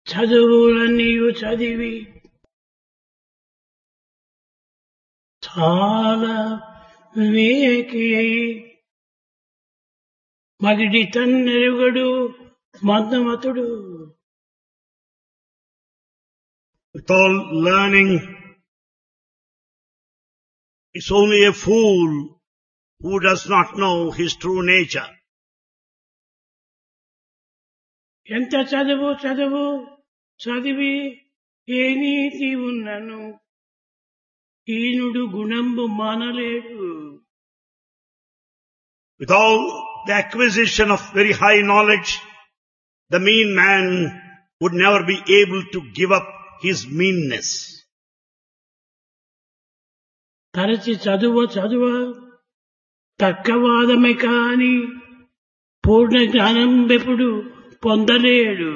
చదువులన్నీ చదివి చాలా వివేకి అయి మగిడి తన్నెరుగడు మందమతుడు. With all learning, it's only a fool who does not know his true nature. ఎంత చదువు చదివి ఏ నీతి ఉన్నను ఈనుడు గుణంబు మానలేడు. With all the acquisition of very high knowledge, the mean man would never be able to give up his meanness. తరచి చదువ తర్కవాదమే కాని పూర్ణ జ్ఞానం బెప్పుడు పొందలేడు.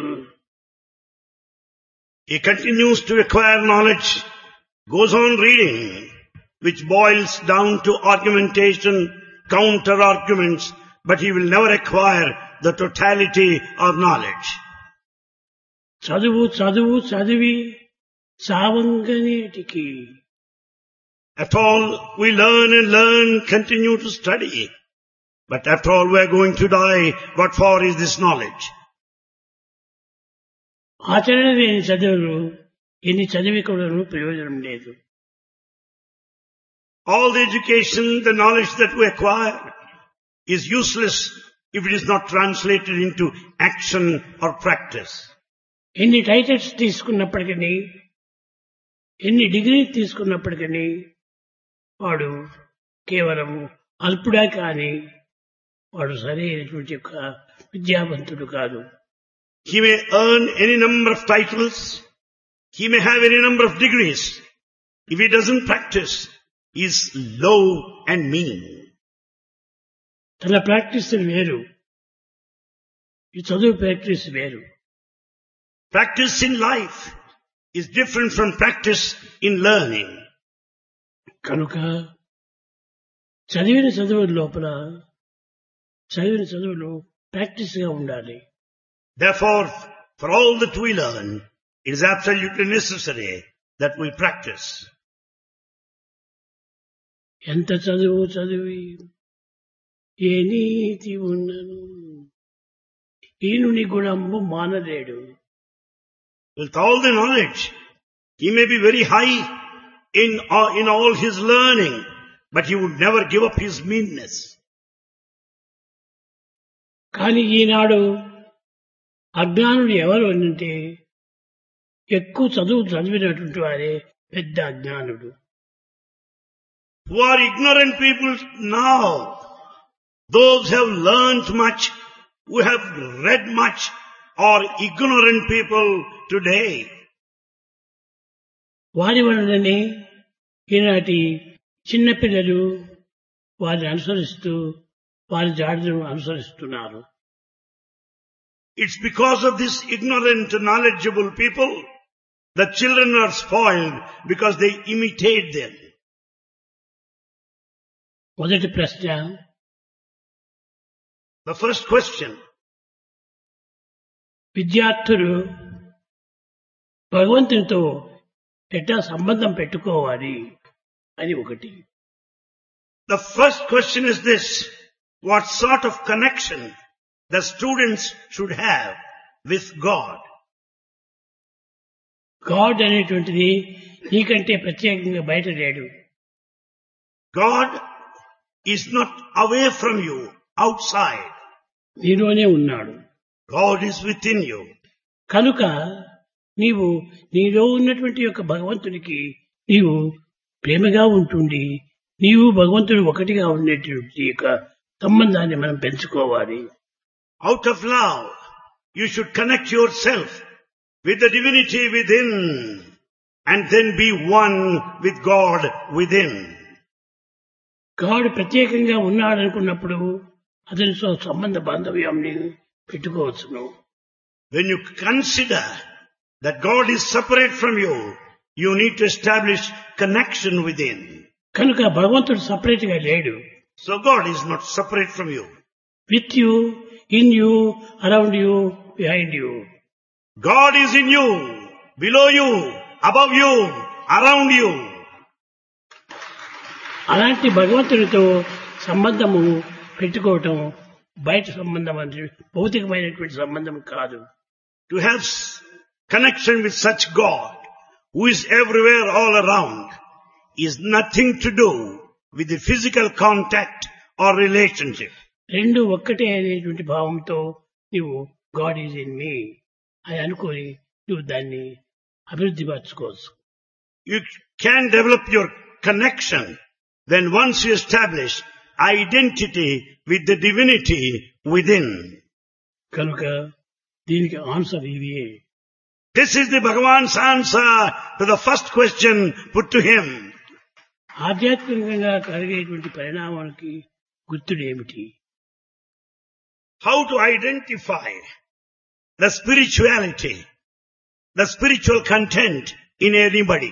He continues to acquire knowledge, goes on reading, which boils down to argumentation, counter arguments, but he will never acquire the totality of knowledge. చదివి సావంగనేటికి. After all, we learn and learn, continue to study. But after all, we are going to die. What for is this knowledge? ఆచరణ లేని చదువులు ఎన్ని చదివి కూడా ప్రయోజనం లేదు. All the education, the knowledge that we acquire is useless if it is not translated into action or practice. ఎన్ని titles తీసుకున్నప్పటికీ ఎన్ని డిగ్రీ తీసుకున్నప్పటికీ వాడు కేవలం అల్పుడా కాని వాడు సరైనటువంటి యొక్క విద్యావంతుడు కాదు. He may earn any number of titles, he may have any number of degrees. If he doesn't practice, he is low and mean. తన ప్రాక్టీస్ వేరు, ఈ చదువు ప్రాక్టీస్ వేరు. Practice in life is different from practice in learning. కనుక చదివిన చదువులో practice గా ఉండాలి. Therefore, for all that we learn, it is absolutely necessary that we practice. ఎంత చదివి ఏ నీతి ఉన్నను ఈనుని గుణంబు మానలేడు. With all the knowledge, he may be very high in all his learning, but he would never give up his meanness. కానీ ఈనాడు అజ్ఞానుడు ఎవరు అంటే ఎక్కువ చదివినటువంటి వారే పెద్ద అజ్ఞానుడు. Who are ignorant people now? Those who have learnt much, who have read much, are ignorant people today. వారి వలననే ఈనాటి చిన్నపిల్లలు వారిని అనుసరిస్తూ వారి జాడలను అనుసరిస్తున్నారు. It's because of this ignorant, knowledgeable people that children are spoiled because they imitate them. మొదటి ప్రశ్న, The first question, విద్యార్థులు భగవంతునితో ఎట్లా సంబంధం పెట్టుకోవాలి అని ఒకటి. the first question is this: what sort of connection the students should have with God? God అనేటువంటిది నీకంటే ప్రత్యేకంగా బయట లేడు. God is not away from you, outside. నీలోనే ఉన్నాడు. God is within you. కనుక నీవు నీలో ఉన్నటువంటి యొక్క భగవంతునికి నీవు ప్రేమగా ఉంటుండి నీవు భగవంతుడు ఒకటిగా ఉండేటువంటి యొక్క సంబంధాన్ని మనం పెంచుకోవాలి. Out of love, you should connect yourself with the divinity within and then be one with God within. God ప్రత్యేకంగా ఉన్నాడనుకున్నప్పుడు అతనితో సంబంధ బాంధవ్యాన్ని పెట్టుకోవచ్చును. When you consider that God is separate from you, you need to establish connection within. కనుక భగవంతుడు separate గా లేడు. So God is not separate from you. With you, in you, around you, behind you. God is in you, below you, above you, around you. అలాంటి భగవంతుడితో సంబంధము పెట్టుకోవటం బయట సంబంధం అంటే భౌతికమైనటువంటి సంబంధం కాదు. To have connection with such God, who is everywhere all around, is nothing to do with the physical contact or relationship. రెండు ఒక్కటే అనేటువంటి భావంతో నువ్వు గాడ్ ఈజ్ ఇన్ మీ అని అనుకొని నువ్వు దాన్ని అభివృద్ధి పరచుకోవచ్చు. You can develop your connection when once you establish identity with the divinity within. కనుక దీనికి ఆన్సర్ ఇవే. This is the Bhagavan's answer to the first question put to him. ఆధ్యాత్మికంగా కలిగేటువంటి పరిణామానికి గుర్తుడేమిటి? How to identify the spirituality, the spiritual content in anybody.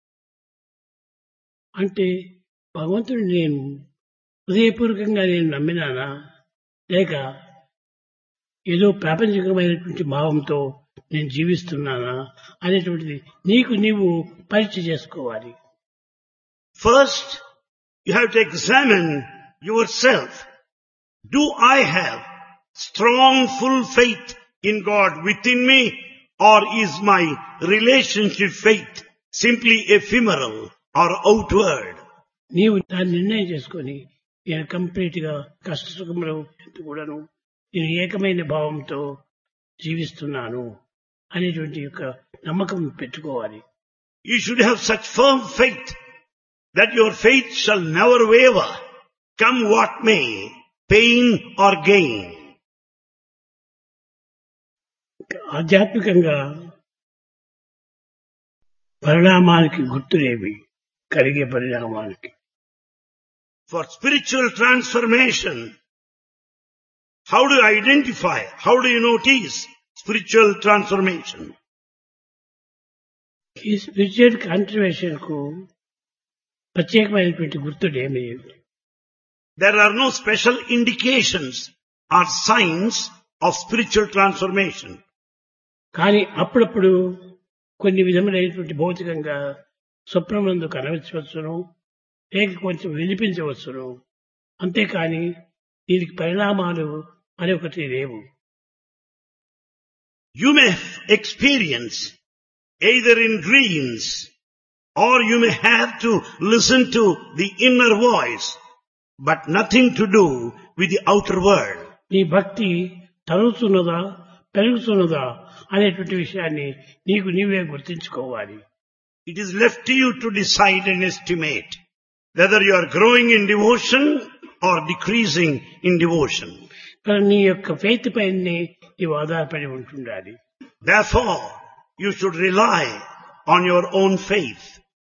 అంటే భగవంతుడు నేను హృదయపూర్వకంగా నేను నమ్మినానా లేక ఏదో ప్రాపంచికమైనటువంటి భావంతో నేను జీవిస్తున్నానా అనేటువంటిది నీకు నీవు పరీక్ష చేసుకోవాలి. First, you have to examine yourself. Do I have strong, full faith in God within me, or is my relationship faith simply ephemeral or outward? నీవు దాన్ని నిర్ణయం చేసుకొని నేను కంప్లీట్ గా కష్టసుఖంలో కూడాను నేను ఏకమైన భావంతో జీవిస్తున్నాను అనేటువంటి యొక్క నమ్మకం పెట్టుకోవాలి. You should have such firm faith that your faith shall never waver, come what may, pain or gain. ఆధ్యాత్మికంగా పరిణామానికి గుర్తులేవి కలిగే పరిణామానికి. For spiritual transformation, how do you identify, how do you notice spiritual transformation? ఈ spiritual contribution కు ప్రత్యేకమైనటువంటి గుర్తులేమి. There are no special indications or signs of spiritual transformation. కానీ అప్పుడప్పుడు కొన్ని విధములైనటువంటి భౌతికంగా స్వప్నములందు కనవచ్చును, లేక కొంచెం వినిపించవచ్చును. అంతేకాని దీనికి పరిణామాలు మరొకటి లేవు. You may experience either in dreams or you may have to listen to the inner voice, but nothing to do with the outer world. నీ భక్తి తరుగుతున్నదా పెరుగుతున్నదా అనేటువంటి విషయాన్ని నీకు నీవే గుర్తించుకోవాలి. It is left to you to decide and estimate whether you are growing in devotion or decreasing in devotion. కానీ నీ యొక్క faith పైనే నీవు ఆధారపడి ఉంటుండాలి. Therefore, you should rely on your own faith.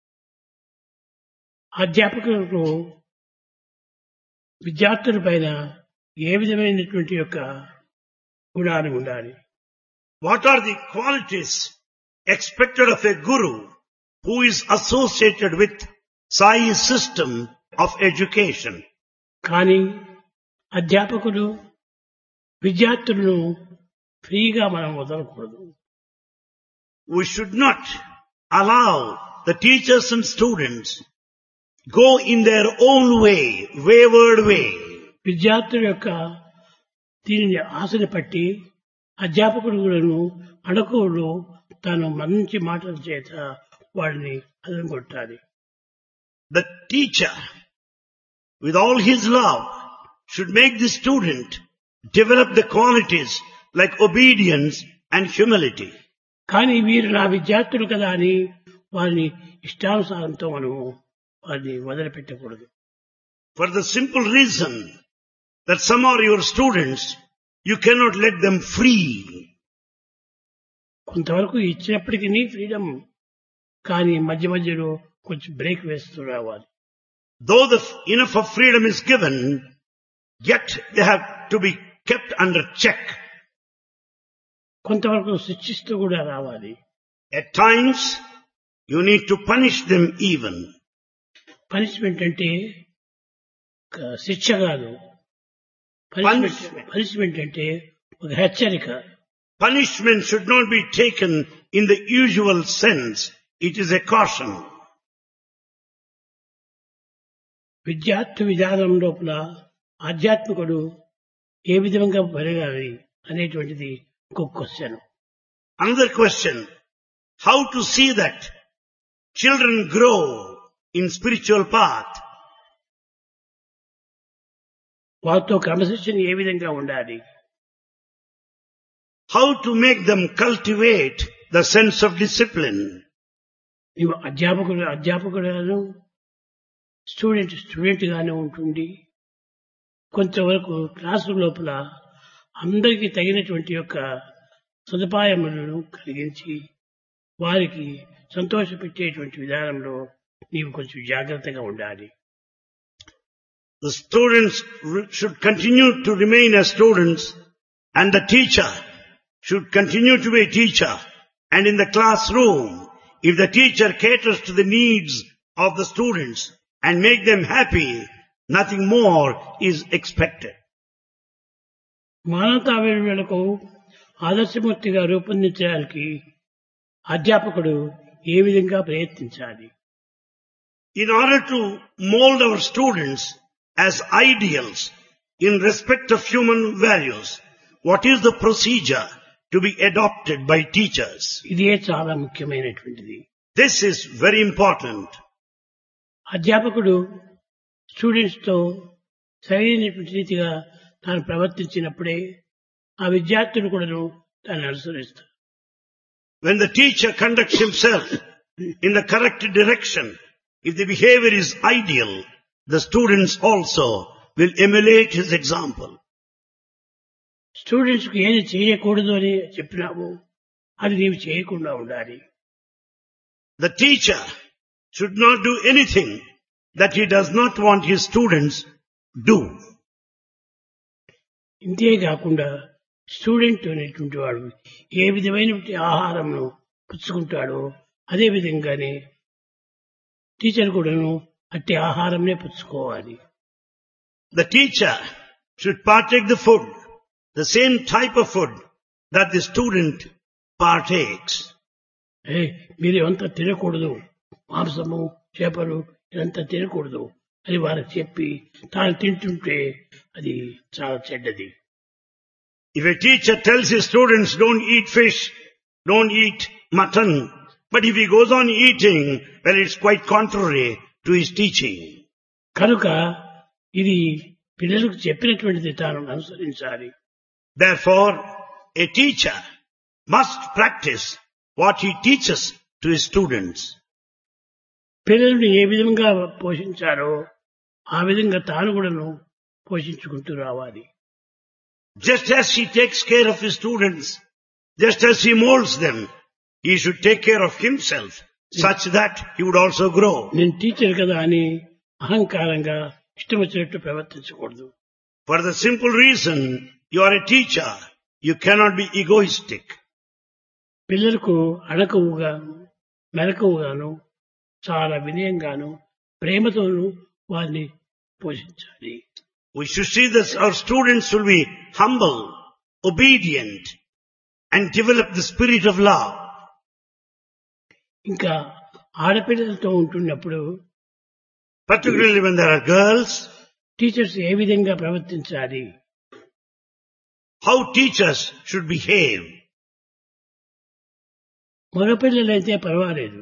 అధ్యాపకులకు విద్యార్థుల పైన ఏ విధమైనటువంటి యొక్క గుణాలు ఉండాలి? What are the qualities expected of a guru who is associated with Sai's system of education? కానీ అధ్యాపకులు విద్యార్థులను ఫ్రీగా మనం వదలకూడదు. We should not allow the teachers and students go in their own way, wayward way. విద్యార్థుల యొక్క దీనిని ఆశను పట్టి అధ్యాపకుడు కూడాను అణకువలో తాను మంచి మాటల చేత వాడిని అదనగొట్టాలి. The teacher, with all his love, should make the student develop the qualities like obedience and humility. కానీ వీరు నా విద్యార్థులు కదా అని వారిని ఇష్టానుసారంతో మనము వారిని వదిలిపెట్టకూడదు. For the simple reason that some are your students, you cannot let them free. కొంతవరకు ఇచ్చినప్పటికీ ఫ్రీడమ్, కానీ మధ్య మధ్యలో కొంచెం బ్రేక్ వేస్తూ రావాలి. Though enough of freedom is given, yet they have to be kept under check. కొంతవరకు శిక్షిస్తూ కూడా రావాలి. At times, you need to punish them even. Punishment అంటే శిక్ష కాదు. పనిష్మెంట్ అంటే ఒక హెచ్చరిక. Punishment should not be taken in the usual sense. It is a caution. విద్యార్థి విధానం లోపల ఆధ్యాత్మికుడు ఏ విధంగా పెరగాలి అనేటువంటిది ఇంకొక question. Another question, how to see that children grow in spiritual path? వారితో క్రమశిక్షణ ఏ విధంగా ఉండాలి? How to make them cultivate the sense of discipline? నీవు అధ్యాపకుడుగాను స్టూడెంట్ గానే ఉంటుంది. కొంతవరకు క్లాసు లోపల అందరికీ తగినటువంటి యొక్క సదుపాయములను కలిగించి వారికి సంతోషపెట్టేటువంటి విధానంలో నీవు కొంచెం జాగ్రత్తగా ఉండాలి. The students should continue to remain as students, and the teacher should continue to be a teacher. And in the classroom, if the teacher caters to the needs of the students and make them happy, nothing more is expected. మానవతా విలువలకు ఆదర్శమూర్తిగా రూపొందించడానికి అధ్యాపకుడు ఏ విధంగా ప్రయత్నించాలి? In order to mold our students as ideals in respect of human values, what is the procedure to be adopted by teachers? ఇదే చాలా ముఖ్యమైనటువంటిది. This is very important. అధ్యాపకుడు students తో సరైనటువంటి రీతిగా తాను ప్రవర్తించినప్పుడే ఆ విద్యార్థులు కూడా తాను అనుసరిస్తారు. When the teacher conducts himself in the correct direction, if the behavior is ideal, the students also will emulate his example. Students కు ఏది చేయకూడదు అని చెప్పినావు అది నీవు చేయకుండా ఉండాలి. The teacher should not do anything that he does not want his students do. ఇంతే కాకుండా స్టూడెంట్ అనేటువంటి వాడు ఏ విధమైన ఆహారంను పుచ్చుకుంటాడో అదే విధంగానే టీచర్ కూడాను అట్టి ఆహారంనే పుచ్చుకోవాలి. The teacher should partake the food, the same type of food that the student partakes. మీరు అంతా తినకూడదు, మాంసము చేపలు ఇదంతా తినకూడదు అని వారికి చెప్పి తాను తింటుంటే అది చాలా చెడ్డది. If a teacher tells his students don't eat fish, don't eat mutton, but if he goes on eating, well, it's quite contrary to his teaching. కనుక ఇది పిల్లలకు చెప్పినటువంటిది తాను అనుసరించాలి. Therefore, a teacher must practice what he teaches to his students. పిల్లలను ఏ విధంగా పోషించారో ఆ విధంగా తాను కూడాను పోషించుకుంటూ రావాలి. Just as he takes care of his students, just as he molds them, he should take care of himself such that he would also grow. నేను teacher కదా అని అహంకారంగా ఇష్టం వచ్చినట్టు ప్రవర్తించకూడదు. For the simple reason you are a teacher, you cannot be egoistic. పిల్లలకు అణకువుగాను మెలకువగాను చాలా వినయంగాను ప్రేమతోనూ వారిని పోషించాలి. We should see that our students will be humble, obedient, and develop the spirit of love. ఇంకా ఆడపిల్లలతో ఉంటున్నప్పుడు Particularly when there are girls, teachers ఏ విధంగా ప్రవర్తించాలి, how teachers should behave. మగపిల్లలైతే పర్వాలేదు,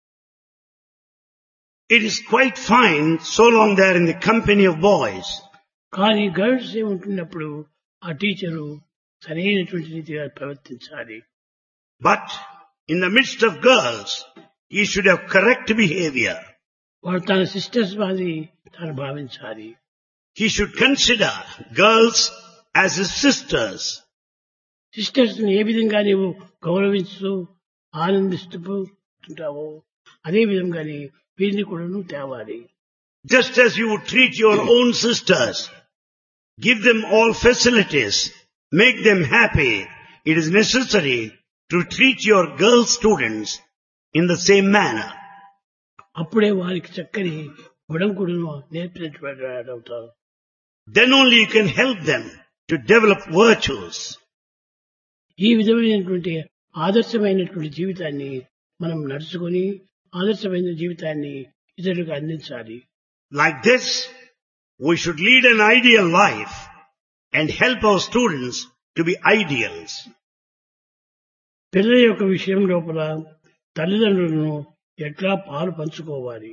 It is quite fine so long they are in the company of boys. కానీ girls ఏ ఉంటున్నప్పుడు ఆ టీచరు సరైనటువంటి రీతిగా ప్రవర్తించాలి. But in the midst of girls, he should have correct behavior. వాడు తన సిస్టర్స్ మాది తాను భావించాలి. He should consider girls as his sisters. Sisters ని ఏ విధంగా నీవు గౌరవిస్తూ ఆనందిస్తూ ఉంటావో అదే విధంగానే వీరిని కూడా నువ్వు తేవాలి. Just as you would treat your own sisters, give them all facilities, make them happy, it is necessary to treat your girl students in the same manner. అప్పుడే వారికి చక్కని గుణం కూడా నేర్పినటువంటి అవుతారు. Then only you can help them to develop virtues. ఈ విధమైనటువంటి ఆదర్శమైనటువంటి జీవితాన్ని మనం నడుచుకొని ఆదర్శమైన జీవితాన్ని ఇతరులకు అందించాలి. Like this, we should lead an ideal life and help our students to be ideals. పిల్లల యొక్క విషయం లోపల తల్లిదండ్రులను ఎట్లా పాలు పంచుకోవాలి.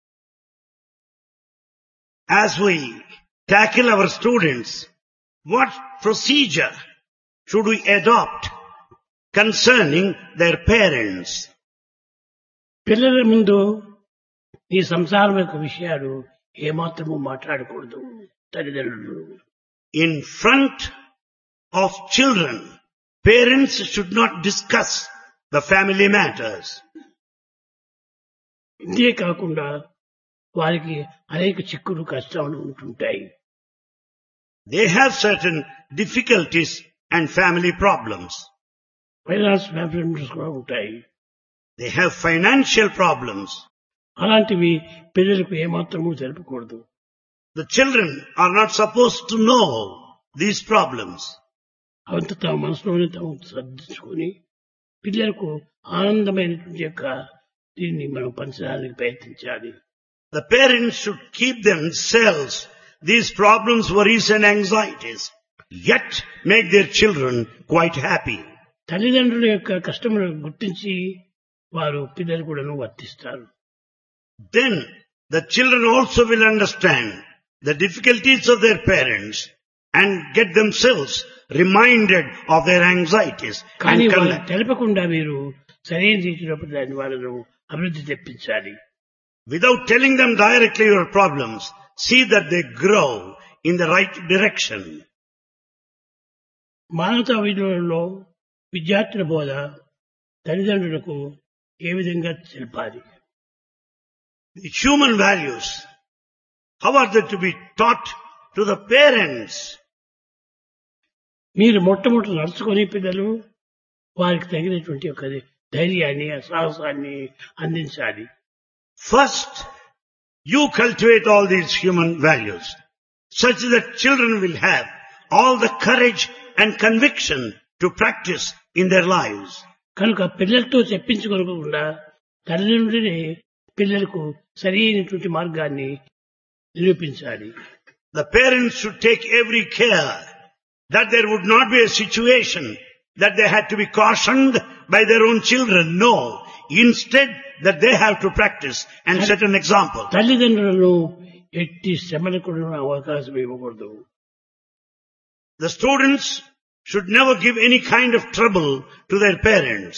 As we tackle our students, what procedure should we adopt concerning their parents? పిల్లల ముందు ఈ సంసారం యొక్క విషయాలు ఏమాత్రము మాట్లాడకూడదు తల్లిదండ్రులు. In front of children, parents should not discuss the family matters. ఇదే కాకుండా వారికి అనేక చిక్కులు కష్టాలు ఉంటుంటాయి. They have certain difficulties and family problems. Finance problems కూడా ఉంటాయి. They have financial problems. అలాంటివి పిల్లలకు ఏమాత్రము తెలుపకూడదు. The children are not supposed to know these problems. అవంతా తమ మనసులోనే తాము సర్దించుకొని పిల్లలకు ఆనందమైనటువంటి యొక్క దీన్ని మనం పంచడానికి ప్రయత్నించాలి. The parents should keep themselves these problems, worries and anxieties, yet make their children quite happy. తల్లిదండ్రుల యొక్క కష్టములను గుర్తించి వారు పిల్లలు కూడాను వర్తిస్తారు. Then the children also will understand the difficulties of their parents and get themselves reminded of their anxieties. కానీ వాళ్ళు తెలపకుండా మీరు సరైన రీతిలో దాని వాళ్ళను అభివృద్ధి తెప్పించాలి. Without telling them directly your problems, see that they grow in the right direction. మానవతా విలువలలో విద్యార్థుల బోధ తల్లిదండ్రులకు ఏ విధంగా తెలపాలి. The human values, how are they to be taught to the parents? మీరు మొట్టమొదటి నడుచుకొని పిల్లలు వారికి తగినటువంటి ఒక ధైర్యాన్ని సాహసాన్ని అందించాలి. First, you cultivate all these human values such that children will have all the courage and conviction to practice in their lives. కనుక పిల్లలతో చెప్పించుకోకుండా తల్లిదండ్రులే పిల్లలకు సరైనటువంటి మార్గాన్ని నిరూపించాలి. The parents should take every care that there would not be a situation that they had to be cautioned by their own children. No, instead that they have to practice and set an example. తల్లిదండ్రులను ఎట్టి శ్రమలకు అవకాశం ఇవ్వకూడదు. The students should never give any kind of trouble to their parents.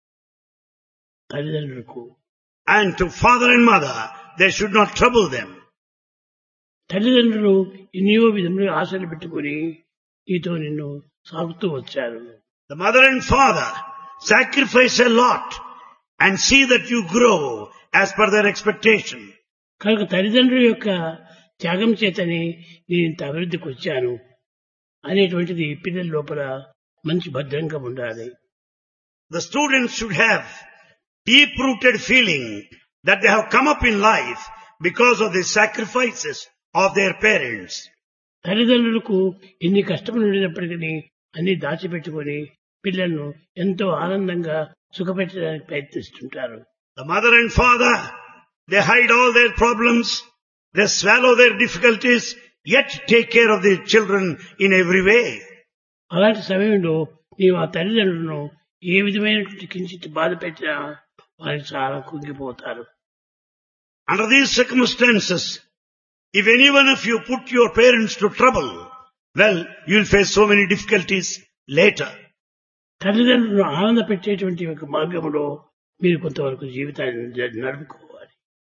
తల్లిదండ్రులకు And to father and mother, they should not trouble them. తల్లిదండ్రులు ఎన్నో విధములుగా ఆశలు పెట్టుకుని నీతో నిన్ను సాగుతూ వచ్చారు. The mother and father sacrifice a lot and see that you grow as per their expectation. కనుక తల్లిదండ్రుల యొక్క త్యాగం చేతని నేను ఇంత అభివృద్ధికి వచ్చాను అనేటువంటిది పిల్లల లోపల మంచి భద్రంగా ఉండాలి. The students should have deep-rooted feeling that they have come up in life because of the sacrifices of their parents. తల్లిదండ్రులకు ఎన్ని కష్టములు ఉండినప్పటికీ అన్ని దాచిపెట్టుకొని పిల్లలను ఎంతో ఆనందంగా సుఖపెట్టడానికి ప్రయత్నిస్తుంటారు. The mother and father, they hide all their problems, they swallow their difficulties, yet take care of their children in every way. అలాంటి సమయంలో నీవు ఆ తల్లిదండ్రులను ఏ విధమైనటువంటి కించిత్ బాధ పెట్టినా వారికి చాలా కుంగిపోతారు. Under these circumstances, if any one of you put your parents to trouble, well, you'll face so many difficulties later. తల్లిదండ్రులను ఆనంద పెట్టేటువంటి ఒక మార్గంలో మీరు కొంతవరకు జీవితాన్ని నడుపుకోవాలి.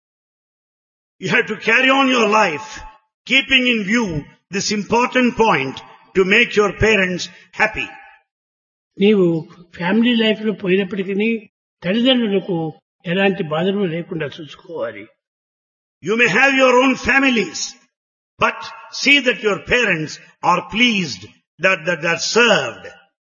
You have to carry on your life, keeping in view this important point to make your parents happy. నీవు ఫ్యామిలీ లైఫ్ లో పోయినప్పటికీ తల్లిదండ్రులకు ఎలాంటి బాధలు లేకుండా చూసుకోవాలి. You may have your own families, but see that your parents are pleased, that are served.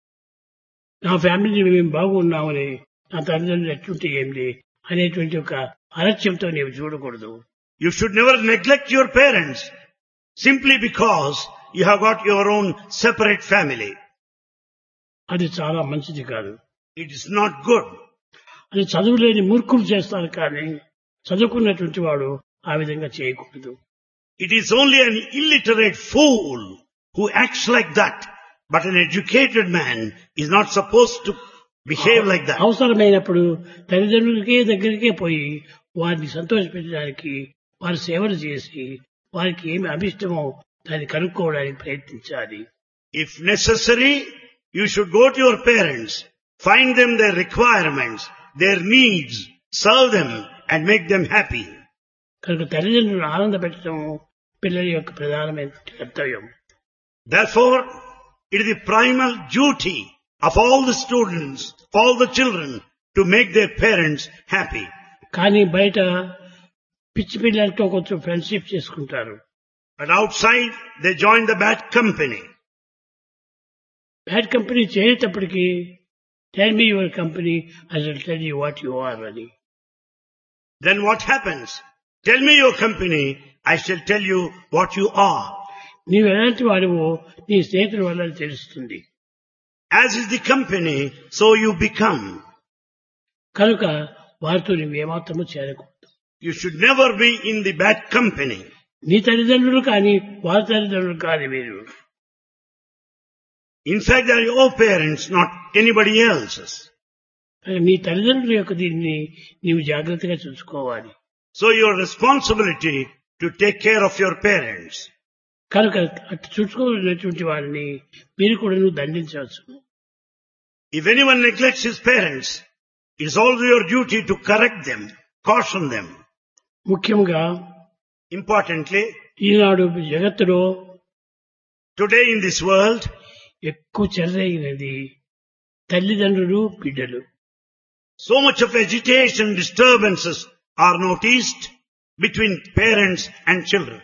నా family మేము బాగున్నామని నా తల్లిదండ్రులు ఎట్లుంటే ఏంటి అనేటువంటి ఒక అలక్ష్యంతో నీవు చూడకూడదు. You should never neglect your parents simply because you have got your own separate family. అది చాలా మంచిది కాదు. It is not good. అది చదువులేని మూర్ఖులు చేస్తారు కానీ చదువుకున్నటువంటి వాడు ఆ విధంగా చేయకూడదు. It is only an illiterate fool who acts like that. But an educated man is not supposed to behave like that. అవసరమైనప్పుడు తల్లిదండ్రులకే దగ్గరికే పోయి వారిని సంతోషపెట్టడానికి వారి సేవలు చేసి వారికి ఏమి అభిష్టమో దాన్ని కనుక్కోవడానికి ప్రయత్నించాలి. If necessary, you should go to your parents, find them their requirements, their needs, serve them and make them happy. కనుక తల్లిదండ్రులను ఆనందపెట్టడం పిల్లల యొక్క ప్రధానమైన కర్తవ్యం. Therefore, it is the primal duty of all the students, all the children, to make their parents happy. కానీ బయట పిచ్చి పిల్లలతో కొంచెం ఫ్రెండ్షిప్ చేసుకుంటారు. But outside, they join the bad company. Bad company చేరేటప్పటికి tell me your company I will tell you what you are అని. Then what happens? Tell me your company, I shall tell you what you are. నీవు ఎలాంటి వాడివో నీ స్నేహితుల వల్ల తెలుస్తుంది. As is the company, so you become. కనుక వారితో నువ్వు ఏమాత్రము చేరకూడదు. You should never be in the bad company. నీ తల్లిదండ్రులు కానీ వారి తల్లిదండ్రులు కానీ మీరు. In fact, they are your parents, not anybody else's. నీ తల్లిదండ్రుల యొక్క దీన్ని నీవు జాగ్రత్తగా చూసుకోవాలి. So your responsibility to take care of your parents. కనుక అటు చూసుకోలేనటువంటి వారిని మీరు కూడా నువ్వు దండించవచ్చు. If anyone neglects his parents, it is also your duty to correct them, caution them. ముఖ్యంగా Importantly, ఈనాడు జగత్తులో today in this world, ఎక్కువ చెలరేగినది తల్లిదండ్రులు బిడ్డలు. so much of agitation, disturbances are noticed between parents and children.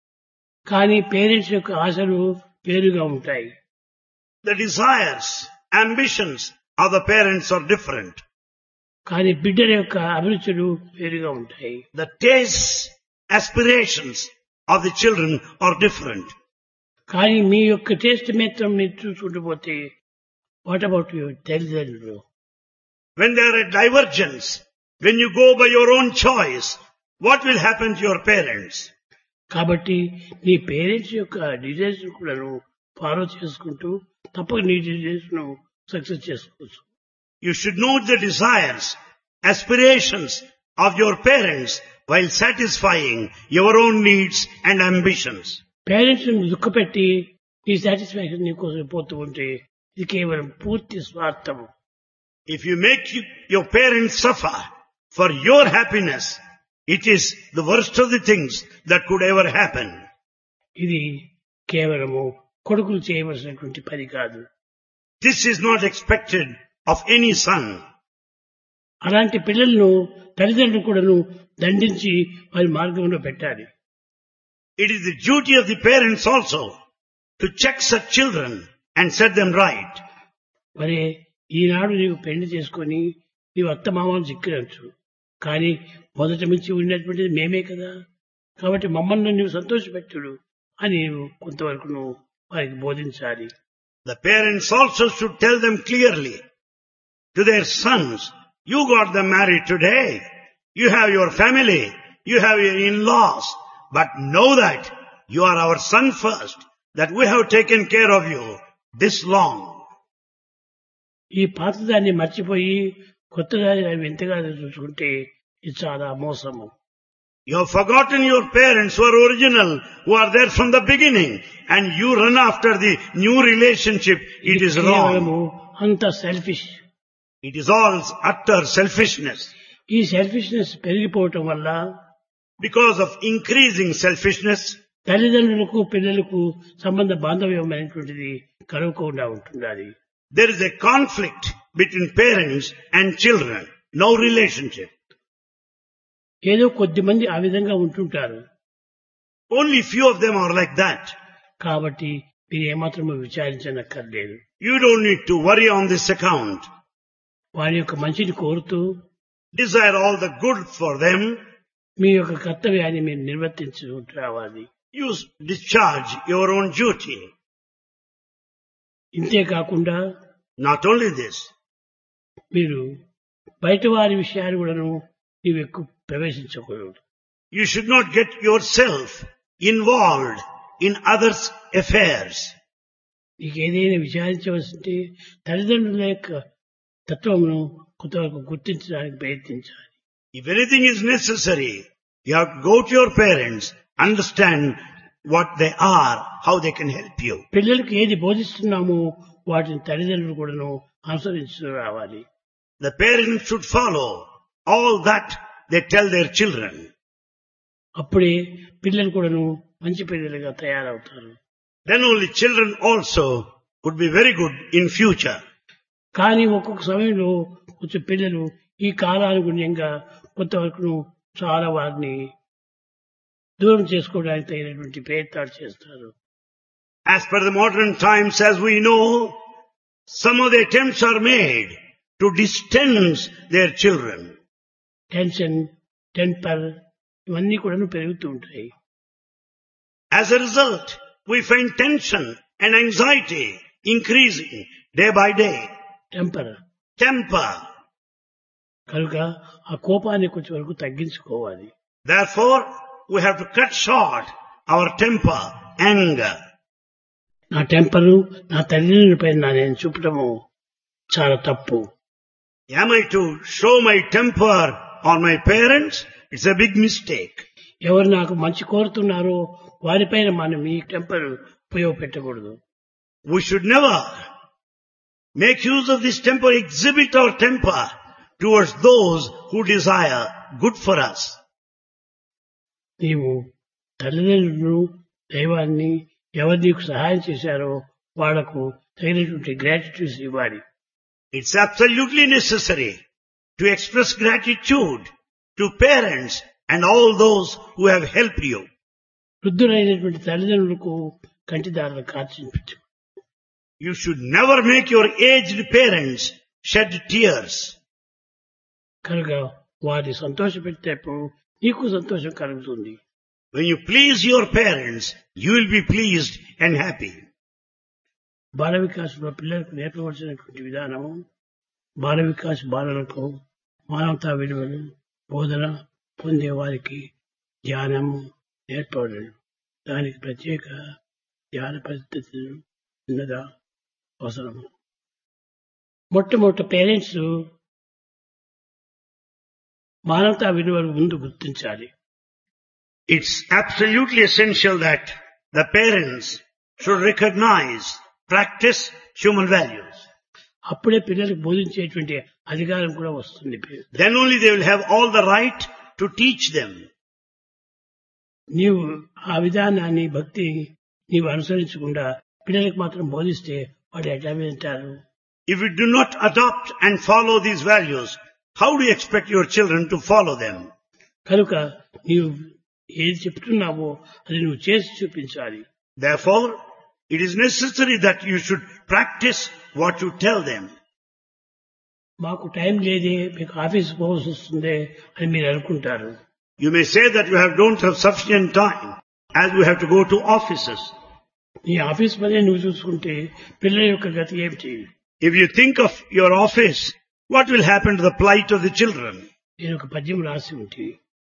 కానీ parents యొక్క ఆశలు వేరుగా ఉంటాయి. The desires, ambitions of the parents are different. కానీ బిడ్డల యొక్క అభిరుచులు వేరుగా ఉంటాయి. The tastes, aspirations of the children are different. కానీ మీ యొక్క టేస్ట్ మాత్రం మీరు చూసుకుంటూ పోతే వాట్ అబౌట్ యువర్ తల్లిదండ్రులు? When there are divergence, when you go by your own choice, what will happen to your parents? కాబట్టి నీ పేరెంట్స్ యొక్క డిజైర్స్ కూడా ఫాలో చేసుకుంటూ తప్పక నీ డిజైర్స్ ను సక్సెస్ చేసుకోవచ్చు. You should know the desires, aspirations of your parents while satisfying your own needs and ambitions. Parents ను దుఃఖపెట్టి నీ సాటిస్ఫాక్షన్ నీ కోసం పోతూ ఉంటే ఇది కేవలం పూర్తి స్వార్థము. If you make your parents suffer for your happiness, it is the worst of the things that could ever happen. ఇది కేవలము కొడుకులు చేయవలసినటువంటి పని కాదు. This is not expected of any son. అలాంటి పిల్లలను తల్లిదండ్రులు కూడాను దండించి వారి మార్గంలో పెట్టాలి. It is the duty of the parents also to check such children and set them right. మరి ఈనాడు నీవు పెళ్లి చేసుకొని నీవు అత్తమామను చిక్కినచ్చు, కానీ మొదట నుంచి ఉన్నటువంటిది మేమే కదా, కాబట్టి మమ్మల్ని నువ్వు సంతోషపెట్టుడు అని నీవు కొంతవరకు నువ్వు వారికి బోధించాలి. The parents also should tell them clearly to their sons, you got them married today, you have your family, you have your in-laws, but know that you are our son first, that we have taken care of you this long. ఈ పాతదాన్ని మర్చిపోయి కొత్తదాన్ని వింతగా చూసుకుంటే ఇది చాలా మోసము. You have forgotten your parents who are original, who are there from the beginning, and you run after the new relationship. It is wrong. అంత selfish. It is all utter selfishness. ఈ selfishness పెరిగిపోవటం వల్ల Because of increasing selfishness, తల్లిదండ్రులకు పిల్లలకు సంబంధ బాంధవ్యం అనేటువంటిది కలువకుండా ఉంటుండాలి. there is a conflict between parents and children. No relationship. ఏదో కొద్ది మంది ఆ విధంగా ఉంటుంటారు. Only few of them are like that. కాబట్టి మీరు ఏమాత్రమూ విచారించనక్కర్లేదు. You don't need to worry on this account. వారి యొక్క మంచిని కోరుతూ Desire all the good for them. మీ యొక్క కర్తవ్యాన్ని మీరు నిర్వర్తించుకుంటూ రావాలి. You discharge your own duty. ఇంతే కాకుండా Not only this, మీరు బయట వారి విషయాలు కూడాను నీవు ఎక్కువ ప్రవేశించకూడదు. you should not get yourself involved in others' affairs. నీకు ఏదైనా విచారించవలసింటే తల్లిదండ్రుల యొక్క తత్వమును కొంతవరకు గుర్తించడానికి ప్రయత్నించాలి. If anything is necessary, you have to go to your parents, understand what they are, how they can help you. పిల్లలకు ఏది బోధిస్తున్నామో వాటిని తల్లిదండ్రులు కూడాను అనుసరిస్తూ రావాలి. The parents should follow all that they tell their children. అప్పుడే పిల్లలు కూడాను మంచి పిల్లలుగా తయారవుతారు. Then only children also would be very good in future. కానీ ఒక్కొక్క సమయంలో కొంచెం పిల్లలు ఈ కాలానుగుణ్యంగా కొంతవరకు చాలా వారిని దూరం చేసుకోవడానికి తగినటువంటి ప్రయత్నాలు చేస్తారు. As per the modern times, as we know, some of the attempts are made to distance their children. Tension, temper ఇవన్నీ కూడా పెరుగుతూ ఉంటాయి. As a result, we find tension and anxiety increasing day by day. Temper Temper. కనుక ఆ కోపాన్ని కొంచెం వరకు తగ్గించుకోవాలి. Therefore, we have to cut short our temper, anger. నా టెంపరు నా తల్లిదండ్రులపై నేను చూపటము చాలా తప్పు. Am I to show my temper on my parents? It's a big mistake. ఎవరు నాకు మంచి కోరుతున్నారో వారిపైన మనం ఈ టెంపర్ ఉపయోగపెట్టకూడదు. We should never make use of this temper, exhibit our temper towards those who desire good for us. నీవు తల్లిదండ్రులను, దైవాన్ని ఎవరు నీకు సహాయం చేశారో వాళ్లకు తగినటువంటి గ్రాటిట్యూడ్స్ ఇవ్వాలి. It's absolutely necessary to express gratitude to parents and all those who have helped you. వృద్ధులైనటువంటి తల్లిదండ్రులకు కంటిదారులు కార్చించు. You should never make your aged parents shed tears. కనుక వారిని సంతోషపెట్టేటప్పుడు నీకు సంతోషం కలుగుతుంది. When you please your parents, you will be pleased and happy. బాల వికాసంలో పిల్లలకు నేర్పవలసినటువంటి విధానము, బాల వికాస్ బాలలకు మానవతా విలువలు బోధన పొందే వారికి ధ్యానము నేర్పబడను. దానికి ప్రత్యేక ధ్యాన పద్ధతులు ఉన్నదా అవసరము. మొట్టమొదటి పేరెంట్స్ మానవతా విలువలు ముందు గుర్తించాలి. It's absolutely essential that the parents should recognize, practice human values. అప్పుడే పిల్లలకు బోధించేటువంటి అధికారం కూడా వస్తుంది. Then only they will have all the right to teach them. నీవు ఆ విధానాన్ని భక్తి నీవు అనుసరించకుండా పిల్లలకు మాత్రం బోధిస్తే వాడు ఎట్లా వింటారు? If you do not adopt and follow these values, how do you expect your children to follow them? కనుక నీవు ఏది చెప్తున్నావో అది నువ్వు చేసి చూపించాలి. Therefore, it is necessary that you should practice what you tell them. మాకు టైం లేదే, మీకు ఆఫీస్ పోవాల్సి వస్తుందే అని మీరు అనుకుంటారు. You may say that you don't have sufficient time as we have to go to offices. నీ ఆఫీస్ పనే నువ్వు చూసుకుంటే పిల్లల యొక్క గతి ఏమిటి? If you think of your office, what will happen to the plight of the children? నేను ఒక పద్యం రాసి ఉంటే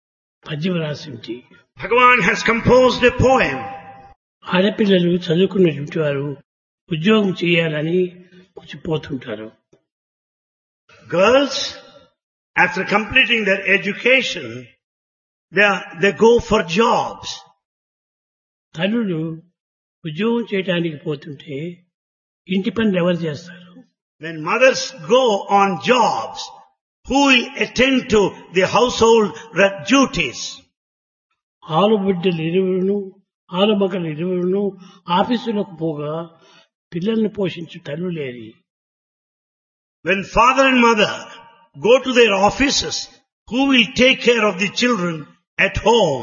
Bhagavan has composed a poem. ఆడపిల్లలు చదువుకున్నటువంటి వారు ఉద్యోగం చేయాలని కొంచెం పోతుంటారు. Girls, after completing their education, they go for jobs. తల్లులు ఉద్యోగం చేయడానికి పోతుంటే ఇంటి పనులు ఎవరు చేస్తారు? When mothers go on jobs, who will attend to the household duties? ఆలుబిడ్డలు ఇరువురును ఆలుమగలు ఇరువురును ఆఫీసులకు పోగా పిల్లల్ని పోషించు తల్లు లేరి. When father and mother go to their offices, who will take care of the children at home?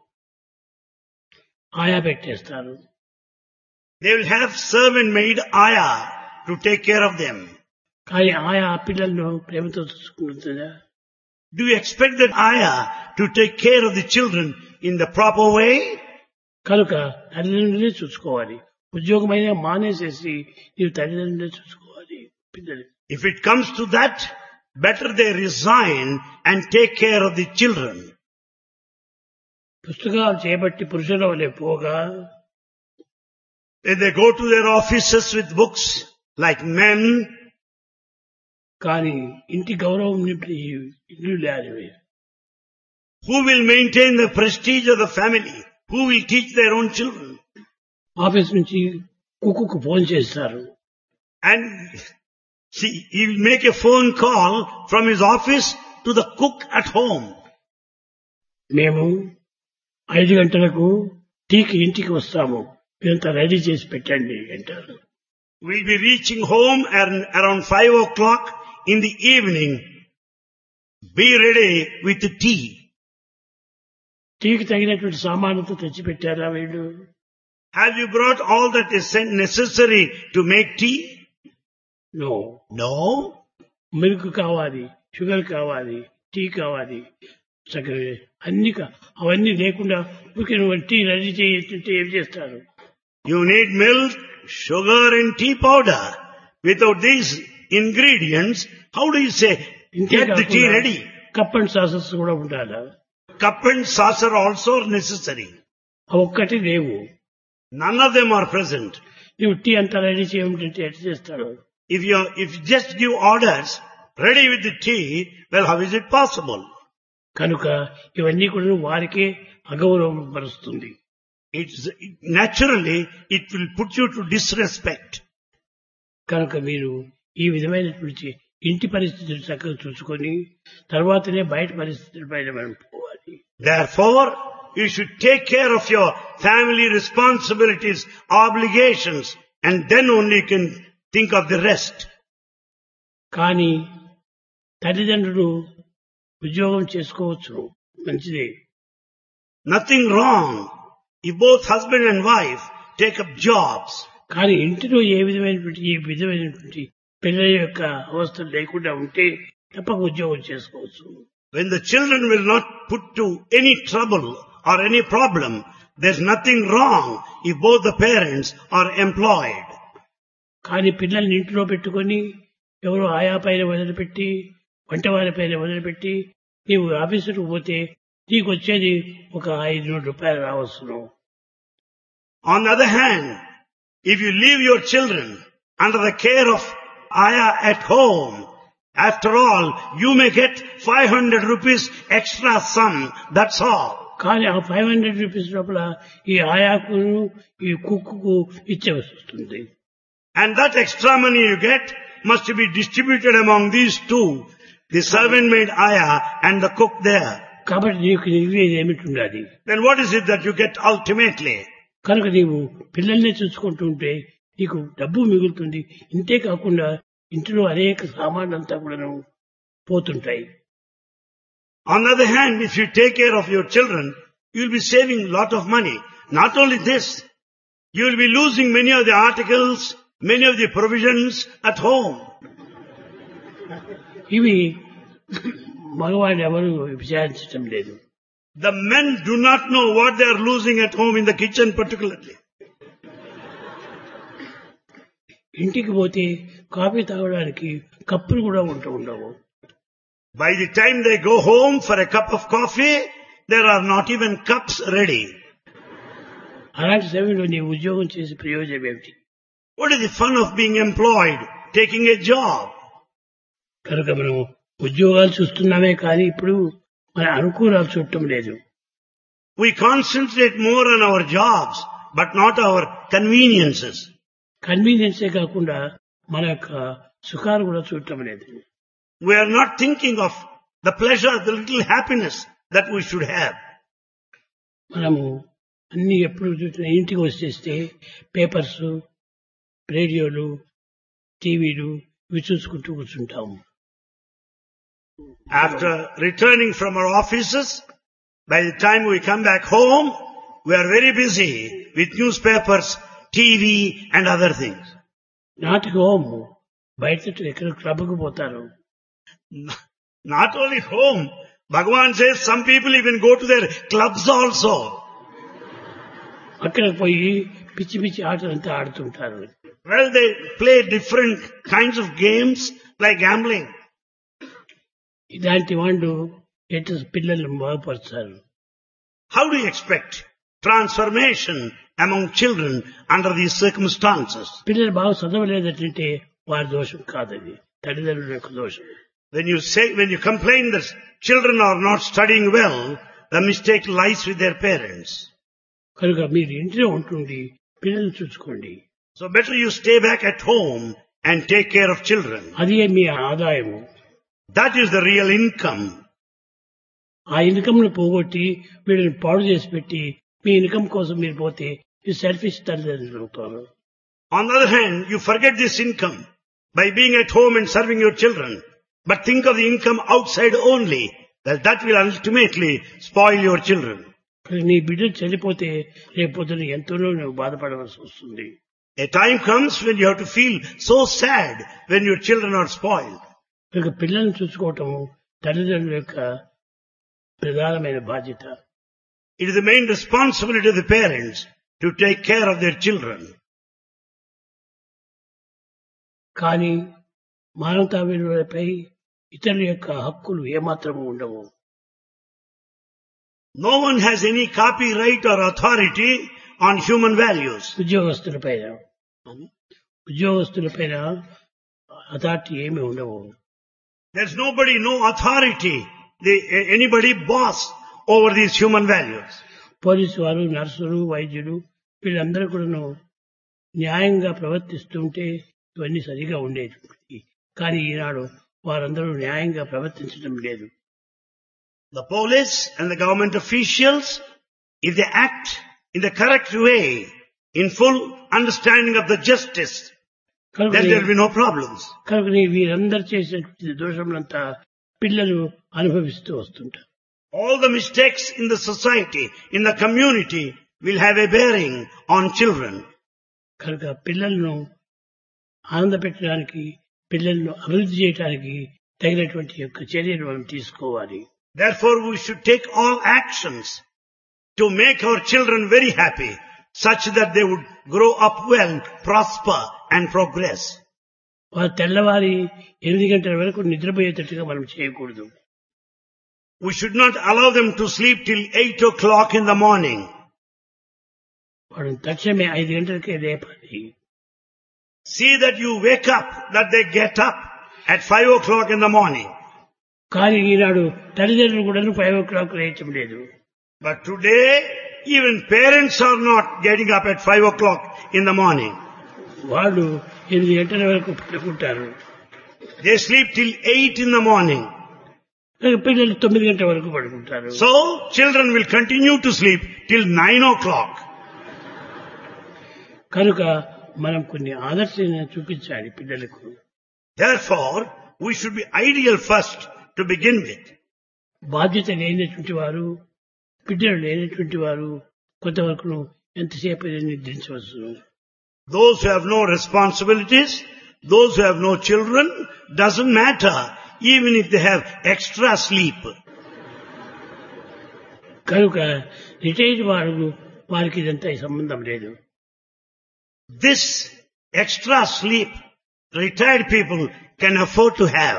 ఆయా పెట్టేస్తారు. They will have servant maid ayah to take care of them. కానీ ఆయా పిల్లలను ప్రేమతో చూసుకుంటుందా? Do you expect that ayah to take care of the children in the proper way? కనుక తల్లిదండ్రులే చూసుకోవాలి. ఉద్యోగమైనా మానేసేసి నీవు తల్లిదండ్రులే చూసుకోవాలి. పిల్లలు. If it comes to that, better they resign and take care of the children. పుస్తకాలు చేపట్టి పురుషుల వలె పోగా If they go to their offices with books like men, కానీ ఇంటి గౌరవం నింపి ఇల్లు లేనివి. who will maintain the prestige of the family? Who will teach their own children? Office నుంచి కుక్కుకు ఫోన్ చేస్తారు. And see, he will make a phone call from his office to the cook at home. మేము 5 గంటలకు టీకి ఇంటికి వస్తాము, ఇదంతా ready చేసి పెట్టండి అంటారు. We'll be reaching home around 5 o'clock in the evening. Be ready with the tea. టీకి తగినటువంటి సామానుతో తెచ్చిపెట్టారా వీళ్ళు? Have you brought all that is necessary to make tea? No. No. Milk కావాలి, షుగర్ కావాలి, టీ కావాలి, చక్కెర అవన్నీ లేకుండా ఊరికే నువ్వు టీ రెడీ చేస్తుంటే ఏం చేస్తారు? You need milk, sugar and tea powder. Without these ingredients, how do you say, get the tea ready? Cup and సాసెస్ కూడా ఉండాలా? Cup and saucer also are necessary. అవి ఒక్కటి లేవు. None of them are present. నువ్వు tea అంతా ready చేయమంటే ఎట్లా చేస్తాడు? If you just give orders, ready with the tea, well, how is it possible? కనుక ఇవన్నీ కూడా వారికే అగౌరవం పరుస్తుంది. Naturally, it will put you to disrespect. కనుక మీరు ఈ విధమైనటువంటి ఇంటి పరిస్థితులు చక్కగా చూసుకొని తర్వాతనే బయట పరిస్థితుల పైన మనం పోవాలి. Therefore, you should take care of your family responsibilities, obligations, and then only you can think of the rest. కానీ తల్లిదండ్రులు ఉద్యోగం చేసుకోవచ్చు, మంచిదే. Nothing wrong if both husband and wife take up jobs. కానీ ఇంటిలో ఈ విధమైనటువంటి పిల్లల యొక్క అవస్థలు లేకుండా ఉంటే తప్పక ఉద్యోగం చేసుకోవచ్చు. When the children will not put to any trouble or any problem, there's nothing wrong if both the parents are employed. కానీ పిల్లల్ని ఇంట్లో పెట్టుకొని ఎవరో ఆయా పైన వదిలిపెట్టి, వంటవారి పైన వదిలిపెట్టి నీవు ఆఫీసుకు పోతే నీకు వచ్చేది ఒక 500 రూపాయలు రావచ్చును. On the other hand, if you leave your children under the care of Aya at home, after all, you may get 500 rupees extra sum, that's all. కానీ ఆ 500 రూపీస్ లోపల ఈ ఆయాకు ఈ కుక్కుకు ఇచ్చే వస్తుంది. And that extra money you get must be distributed among these two, the servant maid Aya and the cook there. కాబట్టి నీకు నిలివేది ఏమిటి ఉండాలి? Then what is it that you get ultimately? కనుక నీవు పిల్లల్ని చూసుకుంటూ ఉంటే నీకు డబ్బు మిగులుతుంది. ఇంతే కాకుండా ఇంటిలో అనేక సామాన్లు అంతా కూడా పోతుంటాయి. On the other hand, if you take care of your children, you will be saving a lot of money. Not only this, you will be losing many of the articles, many of the provisions at home. ఇవి మగవాళ్ళు ఎవరు విచారించడం లేదు. The men do not know what they are losing at home in the kitchen particularly. ఇంటికి పోతే coffee తాగడానికి కప్పులు కూడా ఉండవు. By the time they go home for a cup of coffee, there are not even cups ready. అలాంటి సమయంలో నీ ఉద్యోగం చేసే ప్రయోజనం ఏమిటి? What is the fun of being employed, taking a job? కనుక మనం ఉద్యోగాలు చూస్తున్నామే కానీ ఇప్పుడు మన అనుకూలాలు చూడటం లేదు. We concentrate more on our jobs, but not our conveniences. కన్వీనియన్సే కాకుండా మన యొక్క సుఖాలు కూడా చూడటం లేదు. We are not thinking of the pleasure, the little happiness that we should have. మనము అన్ని ఎప్పుడు ఇంటికి వచ్చేస్తే పేపర్స్, రేడియోలు, టీవీలు ఇవి చూసుకుంటూ కూర్చుంటాము. After returning from our offices, by the time we come back home, we are very busy with newspapers, TV and other things. Not home, బయట ఎక్కడ క్లబ్కు పోతారు. Not only home, Bhagavan says some people even go to their clubs also. అక్కడ పోయి పిచ్చి పిచ్చి ఆటలంతా ఆడుతుంటారు. Well, they play different kinds of games like gambling. ఇలాంటి వాళ్ళు ఎటు పిల్లలను బాగుపరుస్తారు. How do you expect transformation among children under these circumstances? పిల్లలు బాగా చదవలేదంటే వారి దోషం కాదది, తల్లిదండ్రుల యొక్క దోషం. When you complain that children are not studying well, the mistake lies with their parents. కనుక మీరు ఇంట్లో ఉంటుండి పిల్లల్ని చూసుకోండి. So better you stay back at home and take care of children. అదే మీ ఆదాయము. That is the real income. ఆ income ను పోగొట్టి వీళ్ళని పాడు చేసి పెట్టి మీ ఇన్కమ్ కోసం మీరు పోతే ఈ సెల్ఫిష్ తల్లిదండ్రులు అవుతారు. On the other hand, you forget this income by being at home and serving your children. But think of the income outside only. That will ultimately spoil your children. నీ బిడ్డలు చనిపోతే రేపొద్దున ఎంతోనో నువ్వు బాధపడవలసి వస్తుంది. A time comes when you have to feel so sad when your children are spoiled. ఇక పిల్లల్ని చూసుకోవటం తల్లిదండ్రుల యొక్క ప్రధానమైన బాధ్యత. It is the main responsibility of the parents to take care of their children. కానీ మానవతా విలువలపై ఇతరుల యొక్క హక్కులు ఏమాత్రము ఉండవు. No one has any copyright or authority on human values. ఉద్యోగస్తులపైన అథారిటీ ఏమీ ఉండవు. There's nobody, no authority, anybody boss over these human values. Police వారు, నర్సులు, వైద్యులు వీళ్ళందరూ కూడా న్యాయంగా ప్రవర్తిస్తుంటే ఇవన్నీ సరిగా ఉండేది. కానీ ఈనాడు వారందరూ న్యాయంగా ప్రవర్తించడం లేదు. The police and the government officials, if they act in the correct way, in full understanding of the justice, then there will be no problems. కనుక వీరందరూ చేసినటువంటి దోషములంతా పిల్లలు అనుభవిస్తూ వస్తుంటారు. All the mistakes in the society, in the community, will have a bearing on children. కనుక పిల్లలను ఆనందపెట్టడానికి, పిల్లలను అభివృద్ధి చేయడానికి తగినటువంటి యొక్క చర్యలు మనం తీసుకోవాలి. Therefore, we should take all actions to make our children very happy, such that they would grow up well, prosper and progress. వారు తెల్లవారి 8 గంటల వరకు నిద్రపోయేటట్టుగా మనం చేయకూడదు. We should not allow them to sleep till 8 o'clock in the morning. వాడు తక్షణమే 5 గంటలకే లేపాలి. See that you wake up, that they get up at 5 o'clock in the morning. కానీ ఈనాడు తల్లిదండ్రులు కూడా 5 o'clock లేచడం లేదు. But today, even parents are not getting up at 5 o'clock in the morning. వాళ్ళు 8 గంటల వరకు పడుకుంటారు. They sleep till 8 in the morning. పిల్లలు 9 గంటల వరకు పడుకుంటారు. So, children will continue to sleep till 9 o'clock. కనుక మనం కొన్ని ఆదర్శాలను చూపించాలి పిల్లలకు. Therefore, we should be ideal first to begin with. బాధ్యత లేనటువంటి వారు, బిడ్డలు లేనటువంటి వారు కొంతవరకు ఎంతసేపు నిద్రించవచ్చు. Those who have no responsibilities, those who have no children, doesn't matter, even if they have extra sleep. కనుక రిటైర్డ్ వారికి ఇదంతా సంబంధం లేదు. This extra sleep, retired people can afford to have.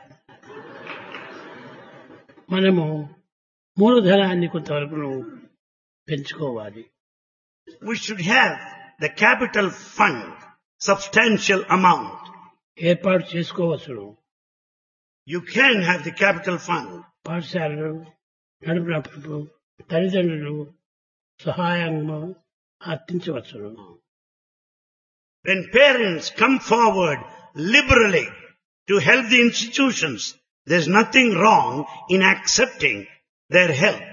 మనము మూలధనాన్ని కొంతవరకు పెంచుకోవాలి. We should have the capital fund, substantial amount. ఏర్పాటు చేసుకోవచ్చు. You can have the capital fund. పాఠశాలలు నడుపునప్పుడు తల్లిదండ్రులు సహాయంగా అర్థించవచ్చు. When parents come forward liberally to help the institutions, there's nothing wrong in accepting their help.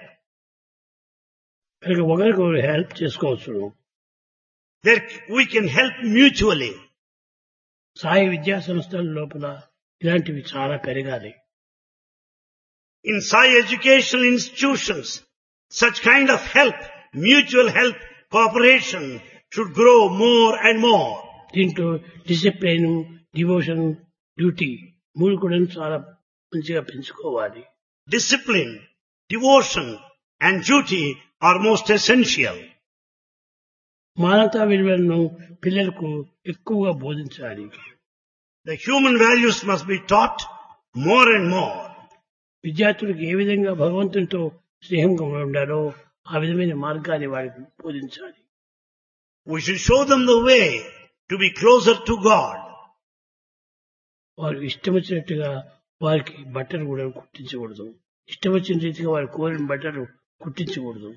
ఒకరికొకరు హెల్ప్ చేసుకోవచ్చు. We can help mutually. Sai విద్యా సంస్థల లోపల ఇలాంటివి చాలా పెరగాలి. In Sai educational institutions, such kind of help, mutual help, cooperation should grow more and more. దీంట్లో discipline, devotion, duty మూడు కూడా చాలా మంచిగా పెంచుకోవాలి. Discipline, devotion and duty are most essential. మానవతా విలువలను పిల్లలకు ఎక్కువగా బోధించాలి. The human values must be taught more and more. విద్యార్థులకు ఏ విధంగా భగవంతునితో స్నేహంగా ఉండాలో ఆ విధమైన మార్గాన్ని వారికి బోధించాలి. We should show them the way to be closer to God. వారు ఇష్టం వచ్చినట్టుగా వారికి బట్టలు కూడా కుట్టించకూడదు. ఇష్టం వచ్చిన రీతిగా వారు కోరిన బట్టలు కుట్టించకూడదు.